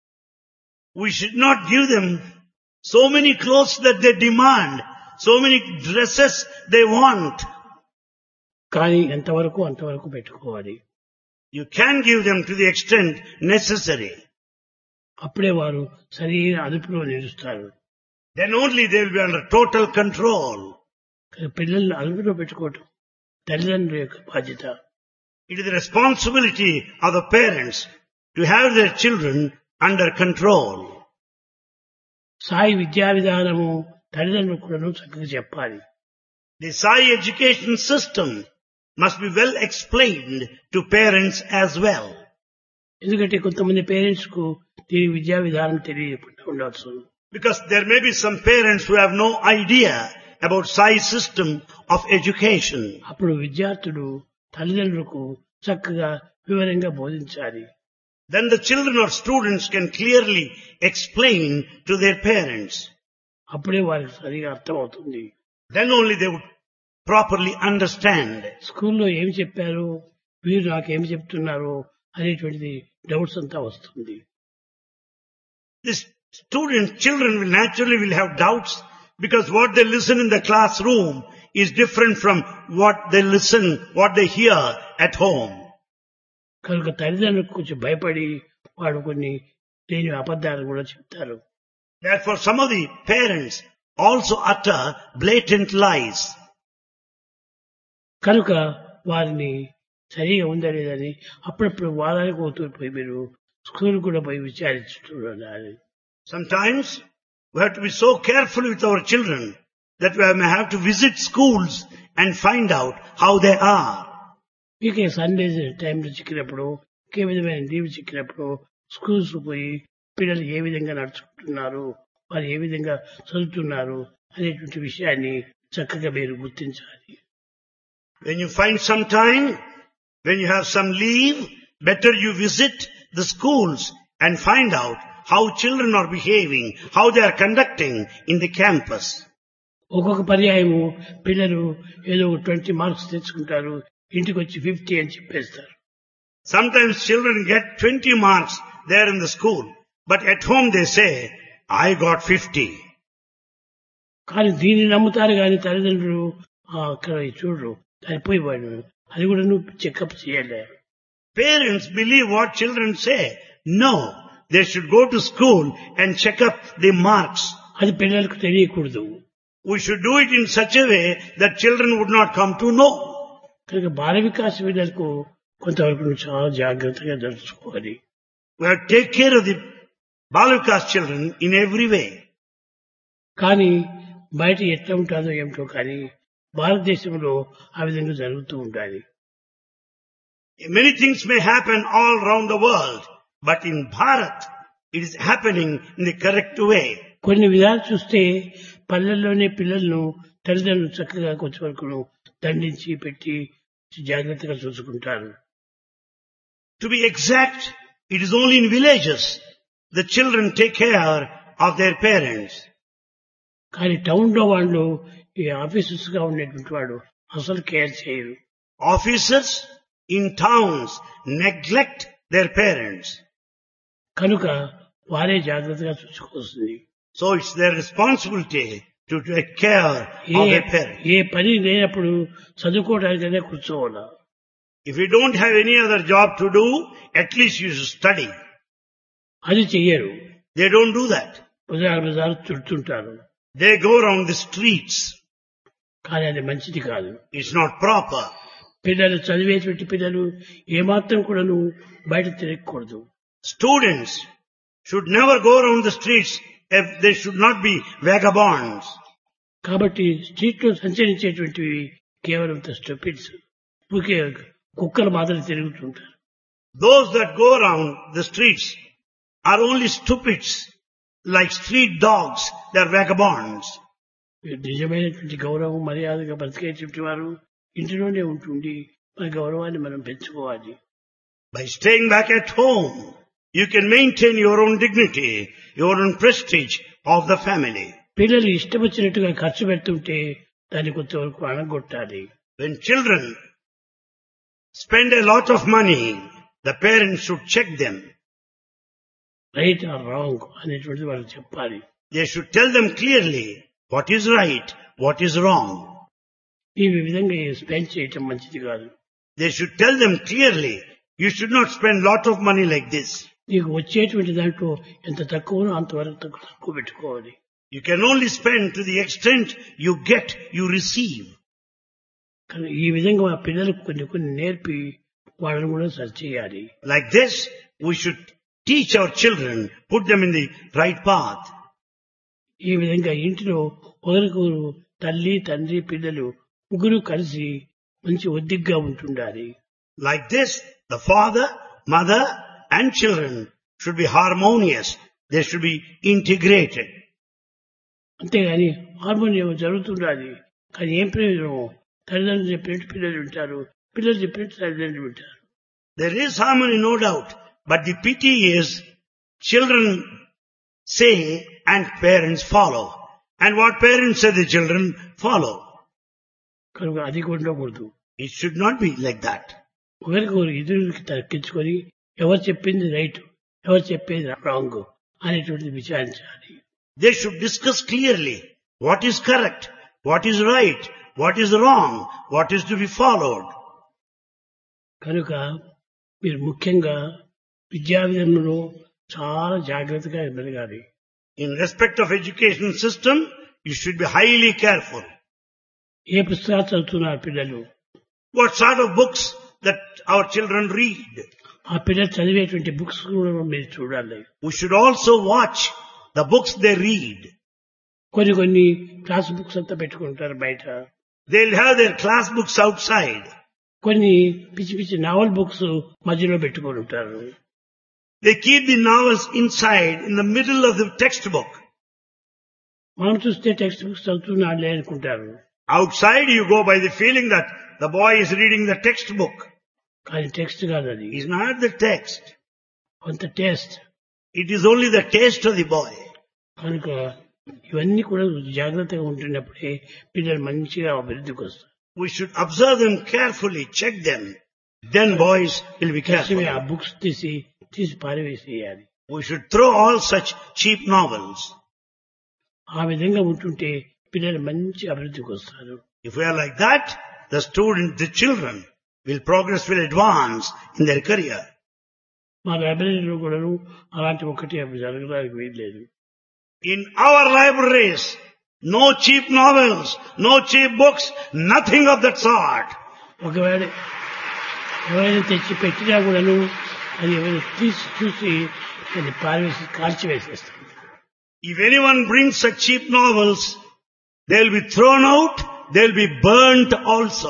We should not give them so many clothes that they demand, so many dresses they want. కానీ ఎంతవరకు అంతవరకు పెట్టుకోవాలి. You can give them to the extent necessary. అప్పుడే వారు సరైన అదుపులో నిలుస్తారు. Then only they will be under total control. పిల్లల్ని అదుపులో పెట్టుకోవటం తల్లిదండ్రుల యొక్క బాధ్యత. It is the responsibility of the parents to have their children under control. Sai విద్యా విధానము తల్లిదండ్రులకు కూడా చక్కగా చెప్పాలి. The Sai education system must be well explained to parents as well. ఎందుకంటే కొంతమంది పేరెంట్స్ కు దీని విద్యా విధానం తెలియకుండా ఉండవచ్చు. Because there may be some parents who have no idea about Sai system of education. అప్పుడు విద్యార్థులు తల్లిదండ్రులకు చక్కగా వివరంగా బోధించాలి. Then the children or students can clearly explain to their parents. అప్పుడే వారికి సరిగా అర్థమవుతుంది. Then only they would properly understand. స్కూల్లో ఏమి చెప్పారు, వీరు నాకేమి చెప్తున్నారు అనేటువంటిది డౌట్స్ అంతా వస్తుంది. The children will naturally have doubts because what they listen in the classroom is different from what they hear at home. కనుక తల్లిదండ్రులకు కొంచెం భయపడి వాడు కొన్ని లేని అబద్ధాలు కూడా చెప్తారు. Therefore some of the parents also utter blatant lies. కనుక వారిని సరిగా ఉందా లేదని అప్పుడప్పుడు వారానికి పోయి మీరు స్కూల్ కూడా పోయి విచారించుతున్నారు. Sometimes we have to be so careful with our children that we may have to visit schools and find out how they are. మీకే సండేస్ టైంలో చిక్కినప్పుడు ఏ విధమైన లీవ్ చిక్కినప్పుడు స్కూల్స్ పోయి పిల్లలు ఏ విధంగా నడుచుకుంటున్నారు, వారు ఏ విధంగా చదువుతున్నారు అనేటువంటి విషయాన్ని చక్కగా మీరు గుర్తించాలి. When you find some time, when you have some leave, better you visit the schools and find out how children are behaving, how they are conducting in the campus. ఒక్కొక్క పర్యాయము పిల్లలు ఏదో 20 మార్క్స్ తెచ్చుకుంటారు, ఇంటికి వచ్చి 50 అని చెప్పేస్తారు. Sometimes children get 20 marks there in the school, but at home they say, I got 50. కానీ దీన్ని నమ్ముతారు కానీ తల్లిదండ్రులు అక్కడ చూడరు, సరిపోయేవాడు అది కూడా నువ్వు చెకప్ చేయాలి. Parents believe what children say. No, they should go to school and check up the marks. అది పిల్లలకు తెలియకూడదు. We should do it in such a way that children would not come to know. కనుక బాల వికాస పిల్లలకు కొంతవరకు నువ్వు చాలా జాగ్రత్తగా నడుచుకోవాలి. We have to take care of the Balavikas children in every way. కానీ బయట ఎట్లా ఉంటుందో ఏమిటో కానీ భారతదేశంలో ఆ విధంగా జరుగుతూ ఉండాలి. Many things may happen all around the world, but in Bharat it is happening in the correct way. కొన్ని విధాలు చూస్తే పల్లెల్లోనే పిల్లలను తల్లిదండ్రులు చక్కగా కొంచెం వరకు దండించి పెట్టి జాగ్రత్తగా చూసుకుంటారు. To be exact, it is only in villages the children take care of their parents. కానీ టౌన్ లో వాళ్ళు ఈ ఆఫీసర్స్ గా ఉండేటువంటి వాడు అసలు కేర్ చేయరు. Officers in towns neglect their parents. కనుక వారే జాగ్రత్తగా చూసుకోవాల్సింది. So it's their responsibility to take care of their parents. ఏ పని లేనప్పుడు చదువుకోవడానికైనా కూర్చోవాలా. If you don't have any other job to do, at least you should study. అది చెయ్యరు. They don't do that. బజారు చుడుతుంటారు. They go around the streets. కానీ అది మంచిది కాదు. It's not proper. పిల్లలు చదివేటువంటి పిల్లలు ఏమాత్రం కూడా బయట తిరగకూడదు. Students should never go around the streets. If they should not be vagabonds. కాబట్టి స్ట్రీట్ లో సంచరించేటువంటివి కేవలం స్టూపిడ్స్, కుక్కల మాదిరి తిరుగుతుంటారు. Those that go around the streets are only stupids. like street dogs, they are vagabonds. నిజమైనటువంటి గౌరవం మర్యాదగా బ్రతికేటువంటి వారు ఇంటిలోనే ఉంటుండి మన గౌరవాన్ని మనం పెంచుకోవాలి. By staying back at home, you can maintain your own dignity, your own prestige of the family. పిల్లలు ఇష్టం వచ్చినట్టుగా ఖర్చు పెడుతుంటే దాన్ని కొంతవరకు అణగొట్టాలి. When children spend a lot of money, the parents should check them. Right or wrong అనేటువంటిది వాళ్ళు చెప్పాలి. They should tell them clearly what is right, what is wrong. ఈ విధంగా స్పెండ్ చేయటం మంచిది కాదు. They should tell them clearly, you should not spend lot of money like this. నీకు వచ్చేటువంటి దాంట్లో ఎంత తక్కువనో అంతవరకు తక్కువ పెట్టుకోవాలి. You can only spend to the extent you get, you receive. కానీ ఈ విధంగా మా పిల్లలకు కొన్ని నేర్పి వాళ్ళని కూడా సరిచేయాలి. Like this, we should teach our children, put them in the right path. ఈ విధంగా ఇంటిలో ఒకరికొకరు తల్లి తండ్రి పిల్లలు ముగ్గురు కలిసి మంచి ఒద్దిగ్గా ఉంటుండాలి. Like this, the father, mother and children should be harmonious. They should be integrated. అంతేగాని హార్మోనియం జరుగుతుండాలి. కానీ ఏం ప్రయోజనం? తల్లిదండ్రులు చెప్పినట్టు పిల్లలు వింటారు, పిల్లలు చెప్పినట్టు తల్లిదండ్రులు వింటారు. There is harmony, no doubt, but the pity is children say and parents follow. And what parents say, the children follow. కనుక అది ఉండకూడదు. It should not be like that. ఒకరికొకరు ఎదురుకి తగ్గించుకొని ఎవరు చెప్పింది రైట్, ఎవరు చెప్పేది రాంగ్ అనేటువంటిది విచారించాలి. They should discuss clearly what is correct, what is right, what is wrong, what is to be followed. కనుక మీరు ముఖ్యంగా విద్యా విధానంలో చాలా జాగ్రత్తగా మెలగాలి. In respect of education system, you should be highly careful. ఏ పుస్తకాలు చదువుతున్నారు పిల్లలు? What sort of books that our children read? ఆ పిల్లలు చదివేటువంటి బుక్స్ కూడా మీరు చూడాలి. We should also watch the books they read. కొన్ని క్లాస్ బుక్స్ అంతా పెట్టుకుంటారు బయట. They'll have their class books outside. కొన్ని పిచ్చి పిచ్చి నావల్ బుక్స్ మధ్యలో పెట్టుకొని ఉంటారు. They keep the novels inside, in the middle of the textbook. మనం చూస్తే టెక్స్ట్ బుక్స్ చదువుతున్నాడులే అనుకుంటారు. Outside you go by the feeling that the boy is reading the textbook. కానీ టెక్స్ట్ కాదు అది. It's not the text. కొంత test. It is only the taste of the boy. కనుక ఇవన్నీ కూడా జాగ్రత్తగా ఉంటున్నప్పుడే పిల్లలు మంచిగా అభివృద్ధికి వస్తారు. We should observe them carefully, check them. Then boys will be careful. ఆ బుక్స్ తీసి పారవేసేయాలి. We should throw all such cheap novels. ఆ విధంగా ఉంటుంటే పిల్లలు మంచి అభివృద్ధికి వస్తారు. If we are like that, the student, the children will progress, will advance in their career. మా లైబ్రరీలో కూడా అలాంటి ఒకటి జరగడానికి వీల్లేదు. In our libraries, no cheap novels, no cheap books, nothing of that sort. ఒకవేళ ఎవరైనా తెచ్చి పెట్టినా కూడాను అది ఎవరు చూసి దాన్ని పారవేసి కాల్చివేసేస్తారు. If anyone brings such cheap novels, they'll be thrown out, they'll be burnt also.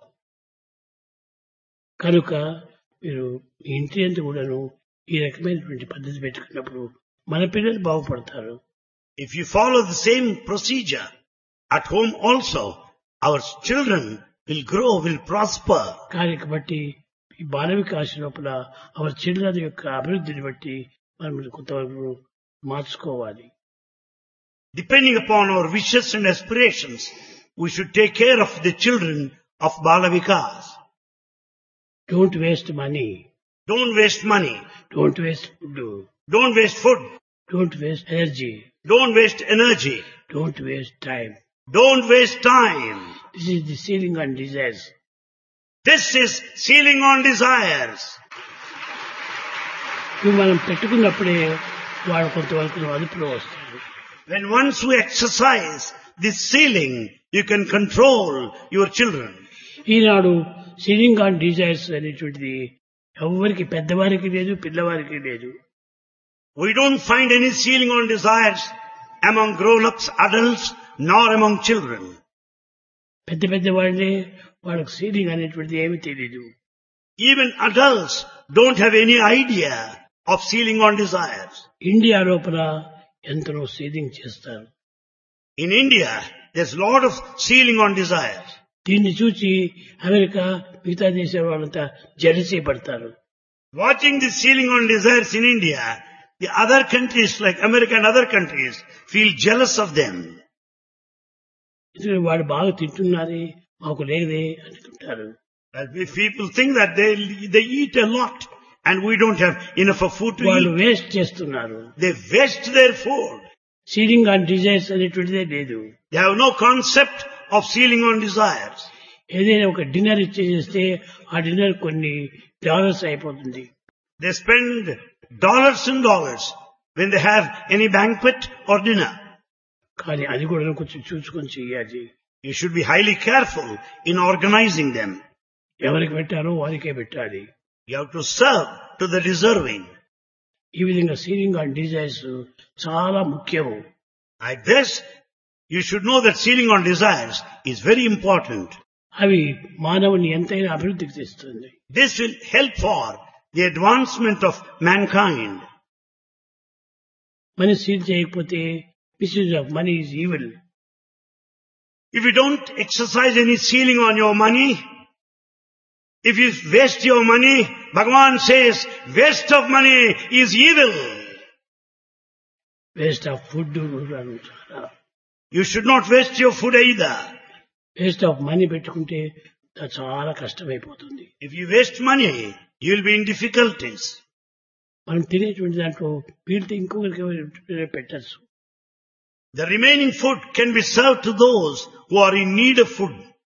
కనుక మీరు ఇంటి అంతా కూడాను ఈ రకమైనటువంటి పద్ధతి పెట్టుకున్నప్పుడు మన పిల్లలు బాగుపడతారు. If you follow the same procedure at home also, our children will grow, will prosper. కాబట్టి ఈ బాల వికాస లోపల అవర్ చిల్డ్రన్ యొక్క అభివృద్ధిని బట్టి మనం కొంతవరకు మార్చుకోవాలి. Depending upon our wishes and aspirations, we should take care of the children of Bala Vikas. Don't waste money. Don't waste money. Don't waste food. Don't waste food. Don't waste energy. Don't waste energy. Don't waste time. Don't waste time. This is the ceiling on desires. This is ceiling on desires. ఇవి మనం పెట్టుకున్నప్పుడే వాడు కొంతవరకు అదుపులో వస్తారు. When once we exercise this ceiling, you can control your children. ఈనాడు ceiling on desires అనేటువంటిది ఎవరికి పెద్దవారికి లేదు, పిల్లవారికి లేదు. We don't find any ceiling on desires among grown-ups, adults, nor among children. పెద్ద వాళ్ళే వాళ్ళకి సీలింగ్ అనేటువంటిది ఏమీ తెలియదు. Even adults don't have any idea of ceiling on desires. India లోపల ఎంతనో సీలింగ్ చేస్తారు. In India, there's a lot of sealing on desire. దీన్ని చూసి అమెరికా మిగతా దేశాల వాళ్ళంతా జెలసీ పడతారు. Watching this sealing on desires in India, the other countries like America and other countries feel jealous of them. ఎందుకంటే వాడు బాగా తింటున్నారే మాకు లేదే అనుకుంటారు. If people think that they eat a lot and we don't have enough of food to వాళ్ళు eat, waste చేస్తున్నారు. they waste their food. Ceiling on desires అనేటువంటిదే లేదు. They have no concept of sealing on desires. ఏదైనా ఒక dinner ఇచ్చేస్తే ఆ dinner కొన్ని dollars అయిపోతుంది. They spend dollars and dollars when they have any banquet or dinner. కానీ అది కూడా కొంచెం చూసుకొని చెయ్యాలి. You should be highly careful in organizing them. ఎవరికి పెట్టారో వారికే పెట్టాలి. You have to serve to the deserving. ఈ విధంగా సీలింగ్ ఆన్ డిజైర్స్ చాలా ముఖ్యము. Like this, you should know that sealing on desires is very important. అవి మానవుని ఎంతైనా అభివృద్ధికి తెస్తుంది. This will help for the advancement of mankind. Money seal చేయకపోతే misuse of money is evil. If you don't exercise any sealing on your money, if you waste your money, Bhagavan says, waste of money is evil. Waste of food, You should not waste your food either. Waste of money పెట్టుకుంటే చాలా కష్టమైపోతుంది. If you waste money, you will be in difficulties. మనం తినేటువంటి దాంట్లో వీళ్ళతో ఇంకొకరికి పెట్టచ్చు. The remaining food can be served to those who are in need of food.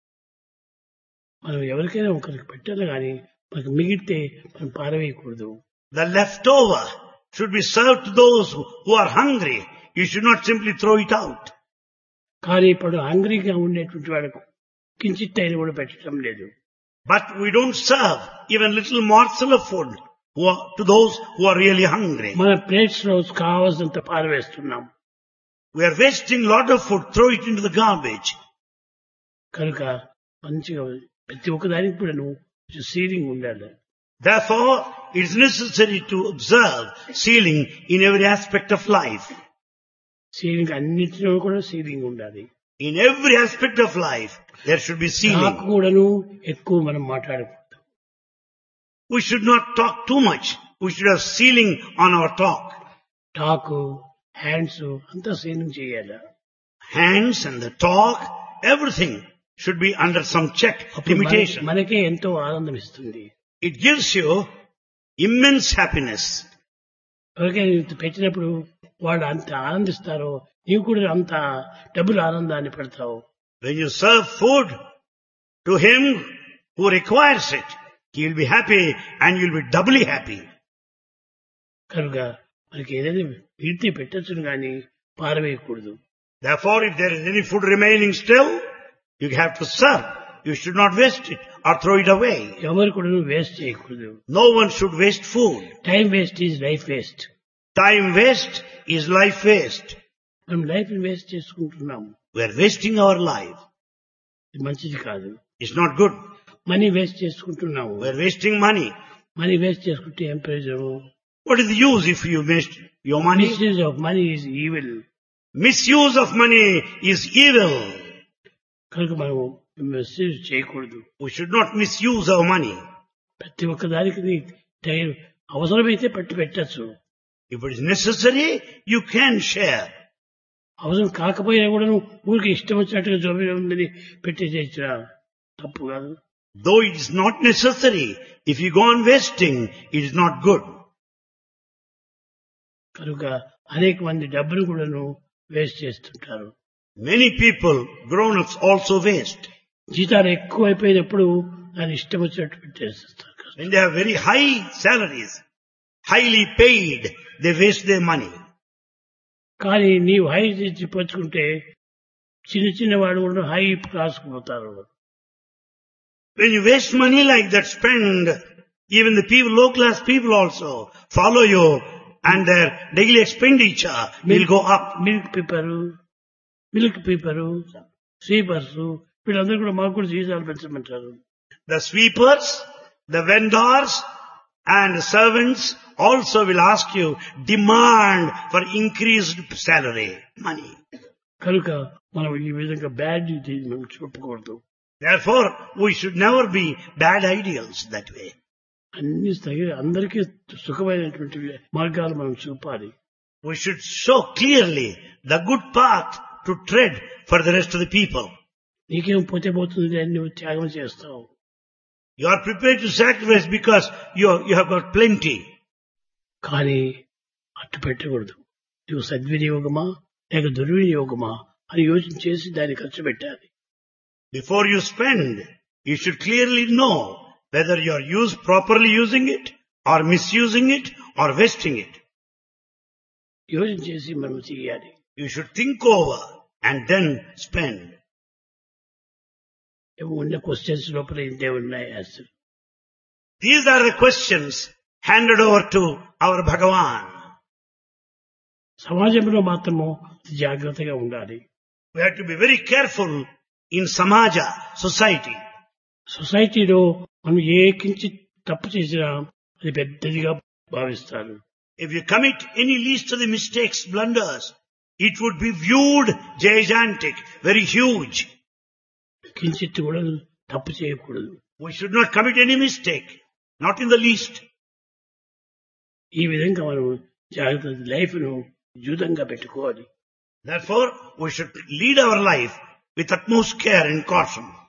మనం ఎవరికైనా ఒకరికి పెట్టాలి కానీ మనకు మిగిలితే మనం పారవేయకూడదు. The leftover should be served to those who are hungry. You should not simply throw it out. కానీ ఇప్పుడు హంగ్రీగా ఉండేటువంటి వాళ్ళకు కించిత్ అయినా కూడా పెట్టడం లేదు. But we don't serve even little morsel of food to those who are really hungry. మన ప్లేట్స్ లో కావాల్సినంత పారవేస్తున్నాం. We are wasting lot of food, throw it into the garbage. కనుక మంచిగా ప్రతి ఒక్కదానికి కూడా సీలింగ్ ఉండాలి. Therefore, it is necessary to observe sealing in every aspect of life. Ceiling అన్నింటిలో కూడా సీలింగ్ ఉండాలి. In every aspect of life, there should be sealing. నాకు కూడాను ఎక్కువ మనం మాట్లాడకూడదు. We should not talk too much. We should have sealing on our talk. Talk, hands అంతా ceiling చేయాలి. Hands and the talk, everything should be under some check, limitation. మనకే ఎంతో ఆనందం ఇస్తుంది. It gives you immense happiness. ఎవరికైనా పెట్టినప్పుడు వాళ్ళు అంత ఆనందిస్తారో నీవు కూడా అంత డబ్బులు ఆనందాన్ని పెడతావు. When you serve food to him who requires it, he will be happy and you will be doubly happy. కనుక మనకి ఏదైనా వీటిని పెట్టచ్చును కానీ పారవేయకూడదు. Therefore, if there is any food remaining still, you have to serve. You should not waste it or throw it away. ఎవరు కూడా waste చేయకూడదు. No one should waste food. Time waste is life waste. Time waste is life waste. మనం life waste చేసుకుంటున్నాము. We are wasting our life. ఇది మంచిది కాదు. It's not good. Money waste చేసుకుంటున్నాము. We are wasting money. Money waste చేసుకుంటే ఏం ప్రయోజనము? What is the use if you waste your money? Misuse of money is evil. Misuse of money is evil. కనుక మనం misuse చేయకూడదు. We should not misuse our money. ప్రతి ఒక్క దానికి అవసరమైతే పెట్టచ్చు. If it is necessary, you can share. అవసరం కాకపోయినా కూడా ఊరికి ఇష్టం వచ్చినట్టుగా జోబీలో ఉందని పెట్టేసేచ్చురా, తప్పు కాదు. Though it is not necessary, if you go on wasting, it is not good. కనుక అనేక మంది డబ్బును కూడాను వేస్ట్ చేస్తుంటారు. Many people, grown-ups, also waste. జీతాలు ఎక్కువ అయిపోయినప్పుడు దాన్ని ఇష్టం వచ్చినట్టు పెట్టేస్తారు. When they have very high salaries, highly paid, they waste their money. కానీ నీవు హై తెచ్చి పంచుకుంటే చిన్న చిన్న వాడు కూడా హై క్లాస్కు పోతారు. When you waste money like that, spend, even the people, low-class people also follow you and their daily expenditure will go up. Milk paper, sweepers వీళ్ళందరూ కూడా మాకు కూడా జీతాలు పెంచమంటారు. The sweepers, the vendors And servants also will ask you, demand for increased salary, money. కనుక మనం ఈ విధంగా bad మనం చెప్పకూడదు. Therefore, we should never be bad ideals that way. అన్ని అందరికీ సుఖమైనటువంటి మార్గాలు మనం చూపాలి. We should show clearly the good path to tread for the rest of the people. నీకేం పోతే పోతుంది అని నువ్వు త్యాగం చేస్తావు. You are prepared to sacrifice because you have got plenty. కానీ అట్టు పెట్టకూడదు. నువ్వు సద్వినియోగమా లేక దుర్వినియోగమా అని యోచన చేసి దాన్ని ఖర్చు పెట్టాలి. Before you spend, you should clearly know whether you are properly using it or misusing it or wasting it. యోచన చేసి మనం చేయాలి. You should think over and then spend. ఉన్న క్వశ్చన్స్ లోపల ఇంతే ఉన్నాయి అసలు. These are the questions handed over to our Bhagavan. సమాజంలో మాత్రము జాగ్రత్తగా ఉండాలి. We have to be very careful in Samaja, society. సొసైటీలో మనం ఏ కించిత్ తప్పు చేసినా అది పెద్దదిగా భావిస్తారు. If you commit any least of the mistakes, blunders, it would be viewed gigantic, very huge. కించిత్ కూడా తప్పు చేయకూడదు. We should not commit any mistake, not in the least. ఈ విధంగా మనం జాగ్రత్త లైఫ్ ను జూదంగా పెట్టుకోవాలి. Therefore, we should lead our life with utmost care and caution.